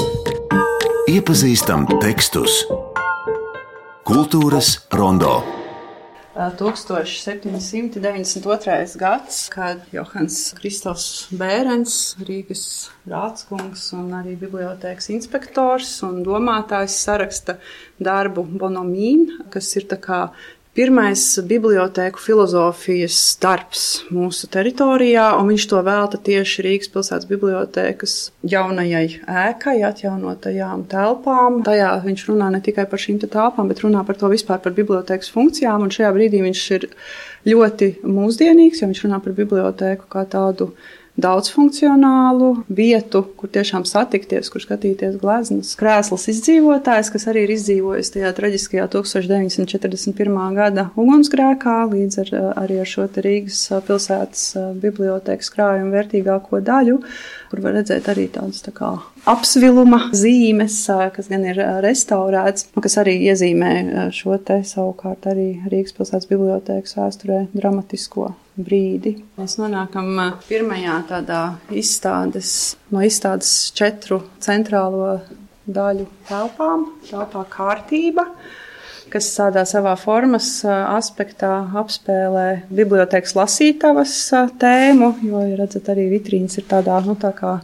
Iepazīstam tekstus. Kultūras rondo. 1792. gads, kad Johans Kristofs Bērens, Rīgas rādskungs un arī bibliotēkas inspektors un domātājs saraksta darbu Bonomīn, kas ir tā kā pirmais bibliotēku filozofijas darbs mūsu teritorijā, un viņš to velta tieši Rīgas pilsētas bibliotēkas jaunajai ēkai, atjaunotajām telpām. Tajā viņš runā ne tikai par šīm telpām, bet runā par to vispār par bibliotēkas funkcijām, un šajā brīdī viņš ir ļoti mūsdienīgs, jo viņš runā par bibliotēku kā tādu daudzfunkcionālu vietu, kur tiešām satikties, kur skatīties gleznas. Krēsls izdzīvotājs, kas arī ir izdzīvojis tajā traģiskajā 1941. gada ugunsgrēkā, līdz arī ar šo te Rīgas pilsētas bibliotēkas krājumu vērtīgāko daļu, kur var redzēt arī tādas tā kā apsviluma zīmes, kas gan ir restaurēts, kas arī iezīmē šo te savukārt arī Rīgas pilsētas bibliotēkas vēsturē dramatisko brīdi. Mēs nonākam pirmajā tādā izstādes 4 centrālo daļu telpām. Telpā kārtība. kas tādā savā formas aspektā apspēlē bibliotēkas lasītavas tēmu, jo, redzat, arī vitrīnas ir tādā, tā kā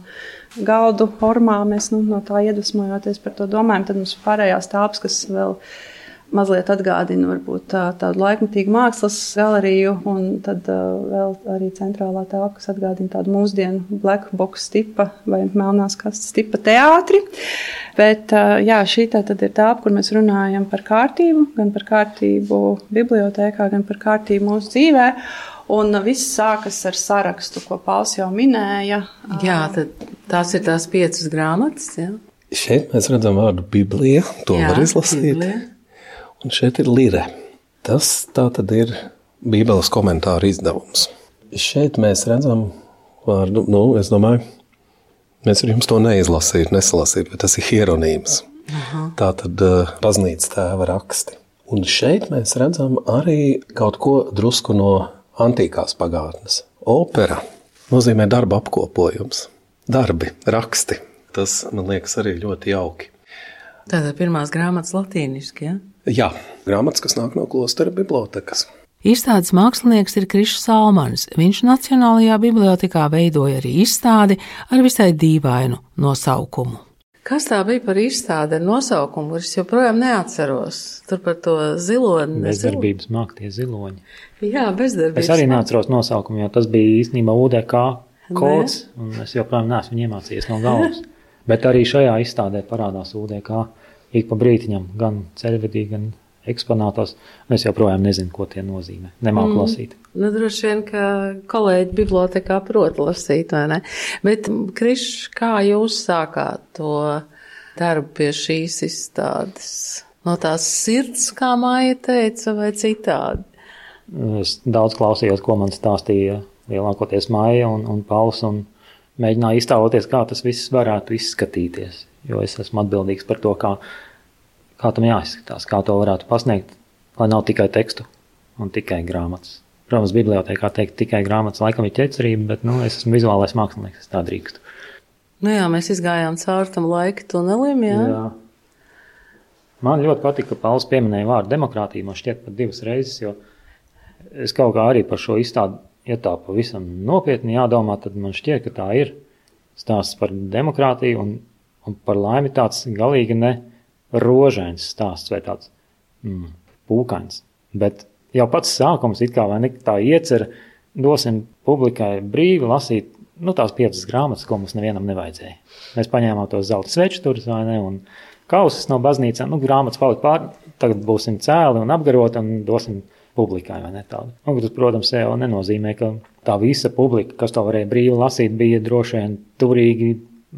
galdu formā, mēs no tā iedvesmojoties par to domājam, tad mums pārējās tāpas, kas vēl mazliet atgādina varbūt tādu laikmetīgu mākslas galeriju, un tad vēl arī centrālā telpa, kas atgādina tādu mūsdienu black box tipa vai melnās kastes tipa teātri. Bet jā, šī tad ir telpa, kur mēs runājam par kārtību, gan par kārtību bibliotēkā, gan par kārtību mūsu dzīvē. Un viss sākas ar sarakstu, ko Pauls jau minēja. Jā, tad tās ir tās 5 grāmatas, jā? Šeit mēs redzam vārdu Biblija, to var izlasīt. Biblija. Un šeit ir lire. Tas tā tad ir Bībeles komentāru izdevums. Šeit mēs redzam vārdu, es domāju, mēs ar jums to nesalasīt, bet tas ir hieronīms. Tā tad baznīcas tēva raksti. Un šeit mēs redzam arī kaut ko drusku no antīkās pagātnes. Opera nozīmē darba apkopojums. Darbi, raksti. Tas, man liekas, arī ļoti jauki. Tātad pirmās grāmatas latīniski, ja? Jā, grāmatas, kas nāk no klostera bibliotekas. Izstādes mākslinieks ir Krišs Salmanis. Viņš Nacionālajā bibliotekā veidoja arī izstādi ar visai dīvainu nosaukumu. Kas tā bija par izstādi ar nosaukumu, kuras joprojām neatceros? Tur par to ziloni. Bezdarbības māktie ziloņi. Jā, bezdarbības. Es arī neatceros nosaukumu, jo tas bija īstenībā UDK kods, un es joprojām neesmu iemācījies no galvas. Bet arī šajā izstādē parādās UDK ik pa brītiņam, gan ceļvedī, gan eksponātos. Es joprojām nezinu, ko tie nozīmē. Nemāku lasīt. Droši vien, ka kolēģi bibliotekā prot lasīt, vai ne? Bet, Krišs, kā jūs sākāt to darbu pie šīs izstādes? No tās sirds, kā Maija teica, vai citādi? Es daudz klausījos, ko man stāstīja lielākoties Maija un Pauls, un mēģināju iztēloties, kā tas viss varētu izskatīties. Jo es esmu atbildīgs par to, kā tam jāizskatās, kā to varētu pasniegt, lai nav tikai tekstu un tikai grāmatas. Protams, bibliotēkā teikt tikai grāmatas laikam ir ķecerība, bet es esmu vizuālais mākslinieks, es tā drīkstu. Jā, mēs izgājām cauri tam laika tunelim, jā? Jā. Man ļoti patika, ka Pauls pieminēja vārdu demokrātija, man šķiet pat 2 reizes, jo es kaut kā arī par šo izstādi, ja tā pavisam nopietni jādomā, tad man šķiet, ka tā ir stāsts par demokrātiju un par laimi tāds galīgi ne rožains stāsts vai tāds pūkains. Bet jau pats sākums it kā vai ne tā iecer, dosim publikai brīvi lasīt tās 5 grāmatas, ko mums nevienam nevajadzēja. Mēs paņēmām tos zelta sveču tur, vai ne, un kausus no baznīcām, grāmatas palika pār, tagad būsim cēli un apgarot un dosim publikai, vai ne tādu. Tas, protams, jau nenozīmē, ka tā visa publika, kas to varēja brīvi lasīt, bija droši vien turīgi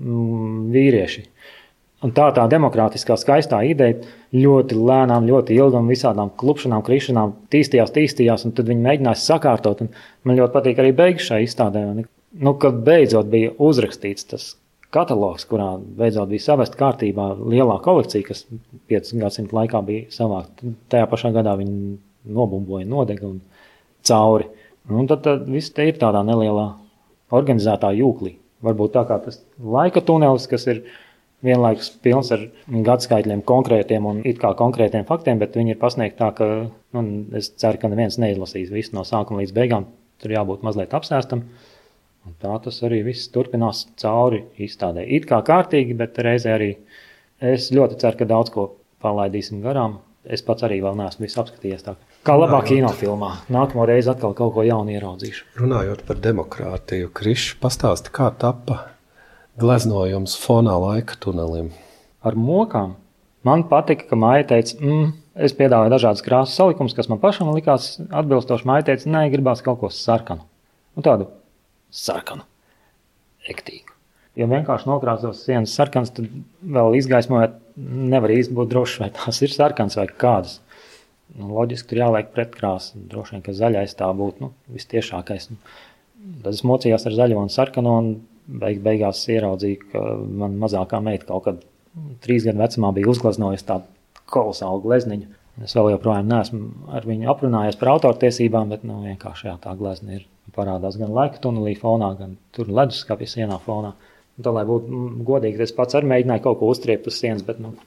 vīrieši. Un tā demokrātiskā skaistā ideja ļoti lēnām, ļoti ilgam visādām klupšanām, krišanām tīstījās, un tad viņi mēģināja sakārtot. Un man ļoti patīk arī beigas šai izstādē. Kad beidzot bija uzrakstīts tas katalogs, kurā beidzot bija savest kārtībā lielā kolekcija, kas 5 gadsimtu laikā bija savākt. Tajā pašā gadā viņi nobumboja, nodega un cauri. Un tad viss te ir tādā nelielā organizētā jūklī. Varbūt tā kā tas laika tunelis, kas ir vienlaikus pilns ar gadskaitļiem konkrētiem un it kā konkrētiem faktiem, bet viņi ir pasniegti tā, ka es ceru, ka neviens neizlasīs visu no sākuma līdz beigām. Tur jābūt mazliet apsēstam. Un tā tas arī viss turpinās cauri izstādē. It kā kārtīgi, bet reizē arī es ļoti ceru, ka daudz ko palaidīsim garām. Es pats arī vēl neesmu visu apskatījies tā. Kā labā kinofilmā. Nākamo reizi atkal kaut ko jaunu ieraudzīšu. Runājot par demokrātiju, Krišs pastāsti, kā tapa gleznojums fonā laika tunelim. Ar mokām. Man patika, ka Maija teica, es piedāvāju dažādas krāsas salikumus, kas man pašam likās atbilstoši. Maija teica, nē, gribās kaut ko sarkanu. Tādu sarkanu, ektīgu. Ja vienkārši nokrāsos sienas sarkans, tad vēl izgaismojot nevar īsti būt drošs, vai tās ir sarkans vai kādas. Loģiski tur jāliek pretkrāsa. Droši vien, ka zaļais tā būtu vistiešākais. Tad es mocījās ar zaļo un sarkano un beigās ieraudzīju, ka man mazākā meita kaut kad 3 gadu vecumā bija uzgleznojusi tādu kolosālu glezniņu. Es vēl joprojām neesmu ar viņu aprunājies par autortiesībām, bet vienkārši tā glezna ir parādās gan laika tunelī fonā, gan tur leduskapja sienā fonā. Tā, lai būtu godīgi, es pats arī mēģināju kaut ko uztriept uz sienas, bet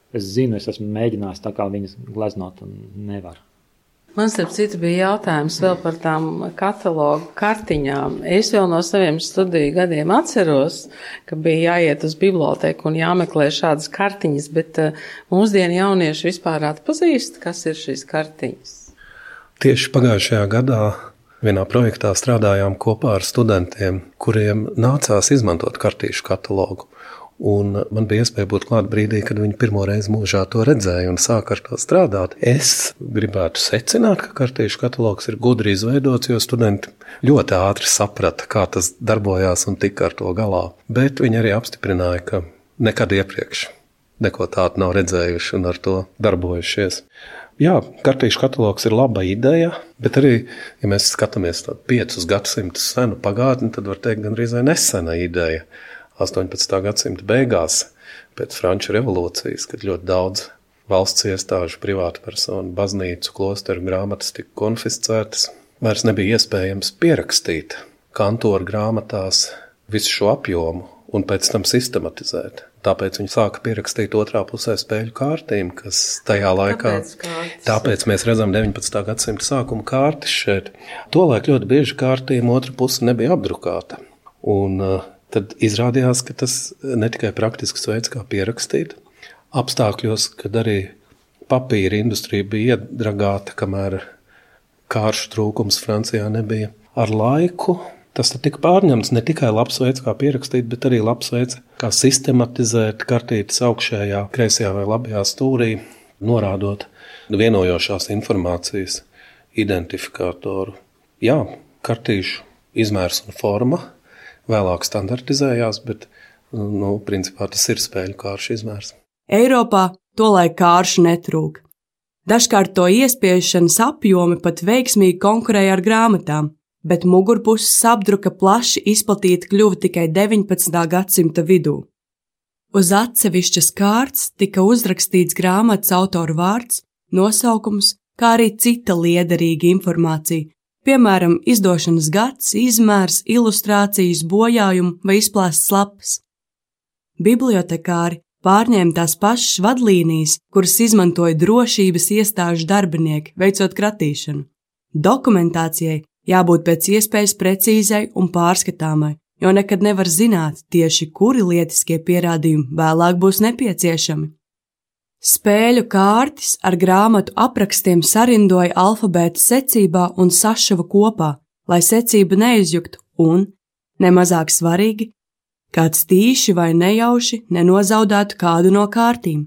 es zinu, es esmu mēģinājis tā kā viņas gleznot un nevaru. Man, starp citu, bija jautājums vēl par tām katalogu kartiņām. Es vēl no saviem studiju gadiem atceros, ka bija jāiet uz biblioteku un jāmeklē šādas kartiņas, bet mūsdienu jaunieši vispār atpazīst, kas ir šīs kartiņas. Tieši pagājušajā gadā vienā projektā strādājām kopā ar studentiem, kuriem nācās izmantot kartīšu katalogu. Un man bija iespēja būt klāt brīdī, kad viņi pirmo reizi mūžā to redzēja un sāka ar to strādāt. Es gribētu secināt, ka kartīšu katalogs ir gudri izveidots, jo studenti ļoti ātri saprata, kā tas darbojās un tika ar to galā. Bet viņi arī apstiprināja, ka nekad iepriekš neko tādu nav redzējuši un ar to darbojušies. Jā, kartīšu katalogs ir laba ideja, bet arī, ja mēs skatāmies 5 gadsimtus senu pagātni, tad var teikt gandrīz vai nesena ideja. 18. gadsimta beigās, pēc Franču revolūcijas, kad ļoti daudz valsts iestāžu, privātu personu, baznīcu, klosteru grāmatas tika konfiscētas, vairs nebija iespējams pierakstīt kantoru grāmatās visu šo apjomu un pēc tam sistematizēt. Tāpēc viņi sāka pierakstīt otrā pusē spēļu kārtīm, kas tajā laikā... Tāpēc mēs redzam 19. gadsimta sākuma kārtis šeit. Tolaik ļoti bieži kārtīm otra puse nebija apdrukāta. Un tad izrādījās, ka tas ne tikai praktisks veids, kā pierakstīt, apstākļos, kad arī papīra industrija bija iedragāta, kamēr kāršu trūkums Francijā nebija. Ar laiku tas tika pārņemts ne tikai labs veids, kā pierakstīt, bet arī labs veids, kā sistematizēt kartītes augšējā, kreisajā vai labajā stūrī, norādot vienojošās informācijas identifikātoru. Jā, kartīšu izmērs un forma vēlāk standartizējās, bet, principā tas ir spēļu kāršu izmērs. Eiropā tolaik kāršu netrūk. Dažkārt to iespiešanas apjomi pat veiksmīgi konkurēja ar grāmatām, bet mugurpuses apdruka plaši izplatīta kļuva tikai 19. gadsimta vidū. Uz atsevišķas kārtas tika uzrakstīts grāmatas autora vārds, nosaukums, kā arī cita liederīga informācija, piemēram, izdošanas gads, izmērs, ilustrācijas, bojājumi vai izplāsts lapas. Bibliotekāri pārņēma tās pašas vadlīnijas, kuras izmantoja drošības iestāžu darbinieki, veicot kratīšanu. Dokumentācijai jābūt pēc iespējas precīzai un pārskatāmai, jo nekad nevar zināt tieši, kuri lietiskie pierādījumi vēlāk būs nepieciešami. Spēļu kārtis ar grāmatu aprakstiem sarindoja alfabēta secībā un sašuva kopā, lai secība neizjuktu un, nemazāk svarīgi, kāds tīši vai nejauši nenozaudētu kādu no kārtīm.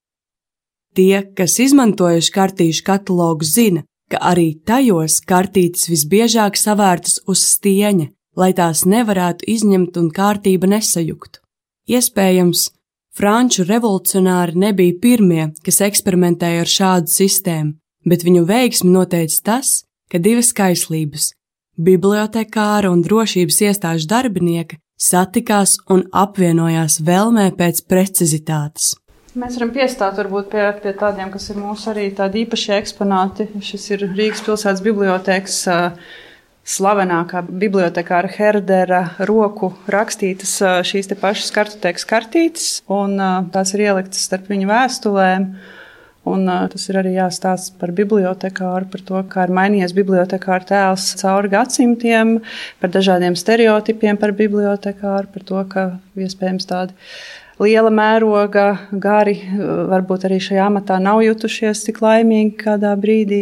Tie, kas izmantojuši kartīšu katalogu, zina, ka arī tajos kartītes visbiežāk savērtas uz stieņa, lai tās nevarētu izņemt un kārtība nesajuktu. Iespējams, Franču revolucionāri nebija pirmie, kas eksperimentēja ar šādu sistēmu, bet viņu veiksmi noteica tas, ka divas kaislības – bibliotekāra un drošības iestāžu darbinieka satikās un apvienojās vēlmē pēc precizitātes. Mēs varam piestāt varbūt pie tādiem, kas ir mūsu arī tādi īpašie eksponāti. Šis ir Rīgas pilsētas bibliotēkas slavenākā bibliotekāra Herdera roku rakstītas šīs te pašas kartotēkas kartītes, un tās ir ieliktas starp viņu vēstulēm, un tas ir arī jāstāsta par bibliotekāru, par to, kā ir mainījies bibliotekāra tēls cauri gadsimtiem, par dažādiem stereotipiem par bibliotekāru, par to, ka iespējams tādi liela mēroga gari varbūt arī šajā amatā nav jutušies tik laimīgi kādā brīdī.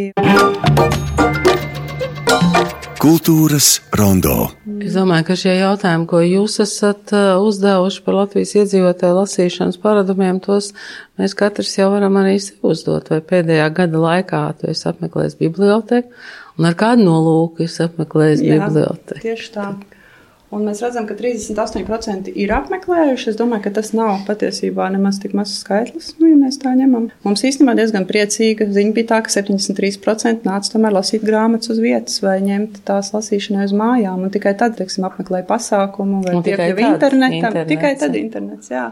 Kultūras rondo. Es domāju, ka šie jautājumi, ko jūs esat uzdevuši par Latvijas iedzīvotāju lasīšanas paradumiem, tos mēs katrs jau varam arī sev uzdot. Vai pēdējā gada laikā tu esi apmeklējis biblioteku un ar kādu nolūku esi apmeklējis biblioteku? Tieši tā. Un mēs redzam, ka 38% ir apmeklējuši. Es domāju, ka tas nav patiesībā nemaz tik mazs skaitlis, ja mēs tā ņemam. Mums īstenībā diezgan priecīga ziņa bija tā, ka 73% nāca tomēr lasīt grāmatas uz vietas vai ņemt tās lasīšanai uz mājām. Un tikai tad, teiksim, apmeklēja pasākumu vai piekļuvi internetam. Tikai tad internets, jā.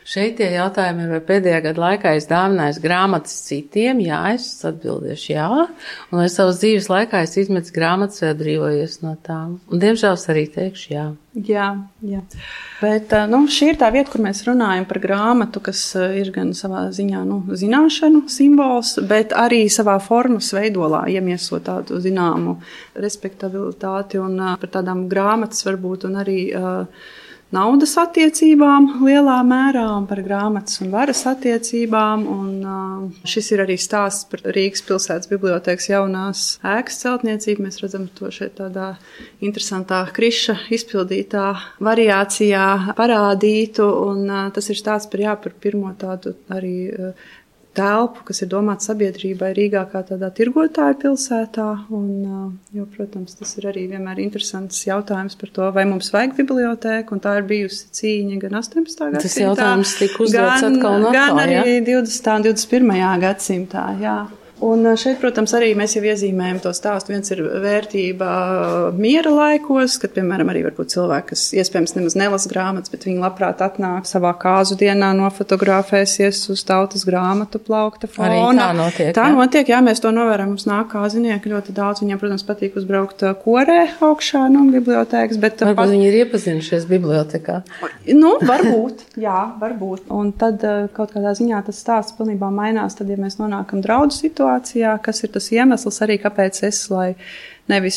Šeit tie jautājumi ir, vai pēdējā gada laikā es dāvināju grāmatas citiem? Jā, es atbildēšu jā. Un vai savas dzīves laikā es izmetu grāmatas vai atbrīvojos no tām? Un diemžēl es arī teikšu jā. Jā. Bet šī ir tā vieta, kur mēs runājam par grāmatu, kas ir gan savā ziņā zināšanu simbols, bet arī savā formas veidolā iemiesot tādu zināmu respektabilitāti un par tādām grāmatas varbūt un arī naudas attiecībām lielā mērā un par grāmatas un varas attiecībām. Un šis ir arī stāsts par Rīgas pilsētas bibliotēkas jaunās ēkas celtniecību. Mēs redzam to šeit tādā interesantā Kriša izpildītā variācijā parādītu. Un tas ir stāsts par pirmo tādu arī telpu, kas ir domāta sabiedrībai Rīgā kā tādā tirgotāja pilsētā. Jo, protams, tas ir arī vienmēr interesants jautājums par to, vai mums vajag bibliotēku, un tā ir bijusi cīņa gan 18. gadsimtā. Tas jautājums tika uzdots atkal un atkal, gan arī 20. un 21. gadsimtā, jā. Un šeit, protams, arī mēs jau iezīmējam to stāstu. Viens ir vērtība miera laikos, kad, piemēram, arī varbūt cilvēki, kas iespējams nemaz nelas grāmatas, bet viņi labprāt atnāk savā kāzu dienā, nofotografēsies uz tautas grāmatu plaukta fona. Arī tā notiek. Tā notiek, jā, mēs to novērām. Mums nāk kāzinieki ļoti daudz. Viņiem, protams, patīk uzbraukt korē augšā no bibliotēkas. Varbūt viņi ir iepazinušies bibliotekā. Varbūt, jā, varbūt. Un tad kaut kādā ziņā tas stāsts pilnībā mainās, tad, ja mēs nonākam draudu situācijā, kas ir tas iemesls arī, kāpēc es, lai nevis,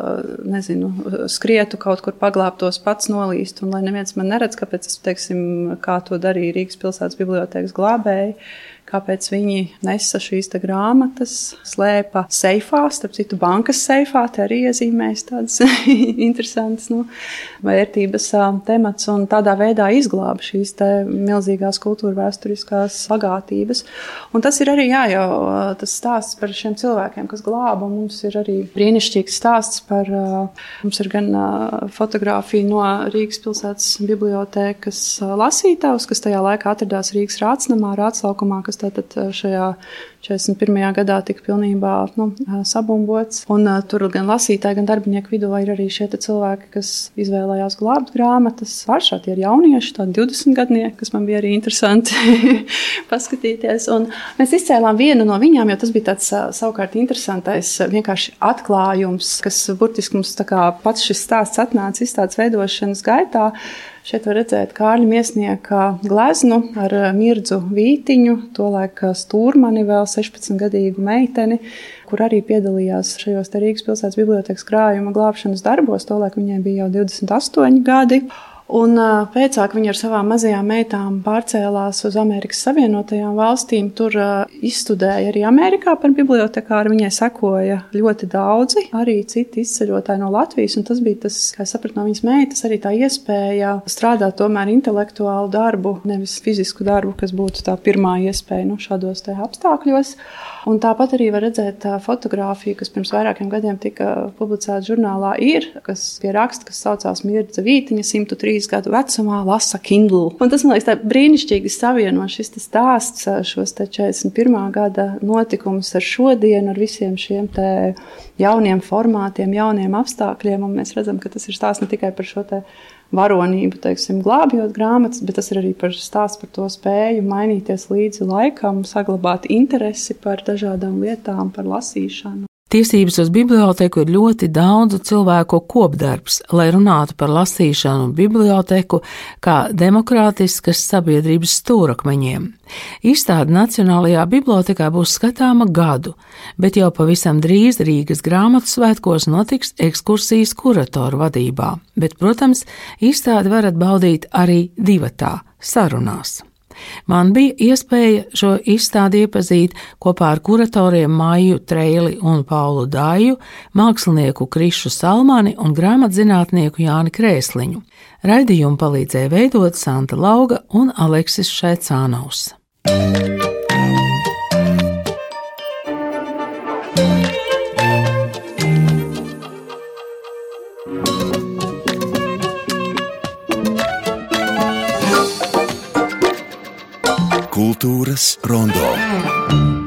skrietu kaut kur paglābtos, pats nolīst, un lai neviens man neredz, kāpēc es, kā to darīja Rīgas pilsētas bibliotēkas glābēji, kāpēc viņi nesa šīs te grāmatas, slēpa seifā, starp citu bankas seifā, te arī iezīmējas tādas interesantas vērtības temats, un tādā veidā izglāba šīs te milzīgās kultūra vēsturiskās bagātības. Un tas ir arī, jau tas stāsts par šiem cilvēkiem, kas glāba, un mums ir arī brīnišķīgs stāsts par, mums ir gan fotografija no Rīgas pilsētas bibliotēkas lasītājus, kas tajā laikā atradās Rīgas Rātsnamā, Rātslaukumā, kas tātad šajā 41. gadā tika pilnībā sabumbots. Un tur gan lasītāji, gan darbinieku vidū ir arī šie cilvēki, kas izvēlējās glābt grāmatas. Varšā tie ir jaunieši, tādi 20 gadnieki, kas man bija arī interesanti paskatīties. Un mēs izcēlām vienu no viņām, jo tas bija tāds savukārt interesantais vienkārši atklājums, kas burtiski mums tā kā pats šis stāsts atnāca izstādes veidošanas gaitā. Šeit var redzēt Kārļa Miesnieka gleznu ar Mirdzu Vītiņu, tolaik Stūrmani, vēl 16-gadīgu meiteni, kur arī piedalījās šajos Rīgas pilsētas bibliotēkas krājuma glābšanas darbos. Tolaik viņai bija jau 28 gadi. Un pēcāk viņa ar savām mazajām meitām pārcēlās uz Amerikas Savienotajām valstīm. Tur izstudēja arī Amerikā par bibliotekāru. Viņai sekoja ļoti daudzi, arī citi izceļotāji no Latvijas. Un tas bija tas, kā es sapratu no viņas meitas, arī tā iespēja strādāt tomēr intelektuālu darbu, nevis fizisku darbu, kas būtu tā pirmā iespēja šādos te apstākļos. Un tāpat arī var redzēt fotogrāfiju, kas pirms vairākiem gadiem tika publicēta žurnālā Ir, kas pie raksta, kas saucās Mirdza Vītiņa, 103 gadu vecumā lasa Kindle. Un tas, man liekas, tā brīnišķīgi savieno šis stāsts, šos 41. gada notikumus ar šodienu, ar visiem šiem te jauniem formātiem, jauniem apstākļiem. Un mēs redzam, ka tas ir stāsts ne tikai par šo te varonību, glābjot grāmatas, bet tas ir arī par stāstu par to spēju mainīties līdzi laikam, saglabāt interesi par dažādām lietām, par lasīšanu. Tiesības uz biblioteku ir ļoti daudzu cilvēku kopdarbs, lai runātu par lasīšanu un biblioteku kā demokrātiskas sabiedrības stūrakmeņiem. Izstāde Nacionālajā bibliotekā būs skatāma gadu, bet jau pavisam drīz Rīgas grāmatu svētkos notiks ekskursijas kuratoru vadībā. Bet, protams, izstādi varat baudīt arī divatā, sarunās. Man bija iespēja šo izstādi iepazīt kopā ar kuratoriem Maiju Treili un Paulu Dāju, mākslinieku Krišu Salmani un grāmatzinātnieku Jāni Krēsliņu. Raidījumu palīdzēja veidot Santa Lauga un Aleksis Šaicānaus. Kultūras rondo.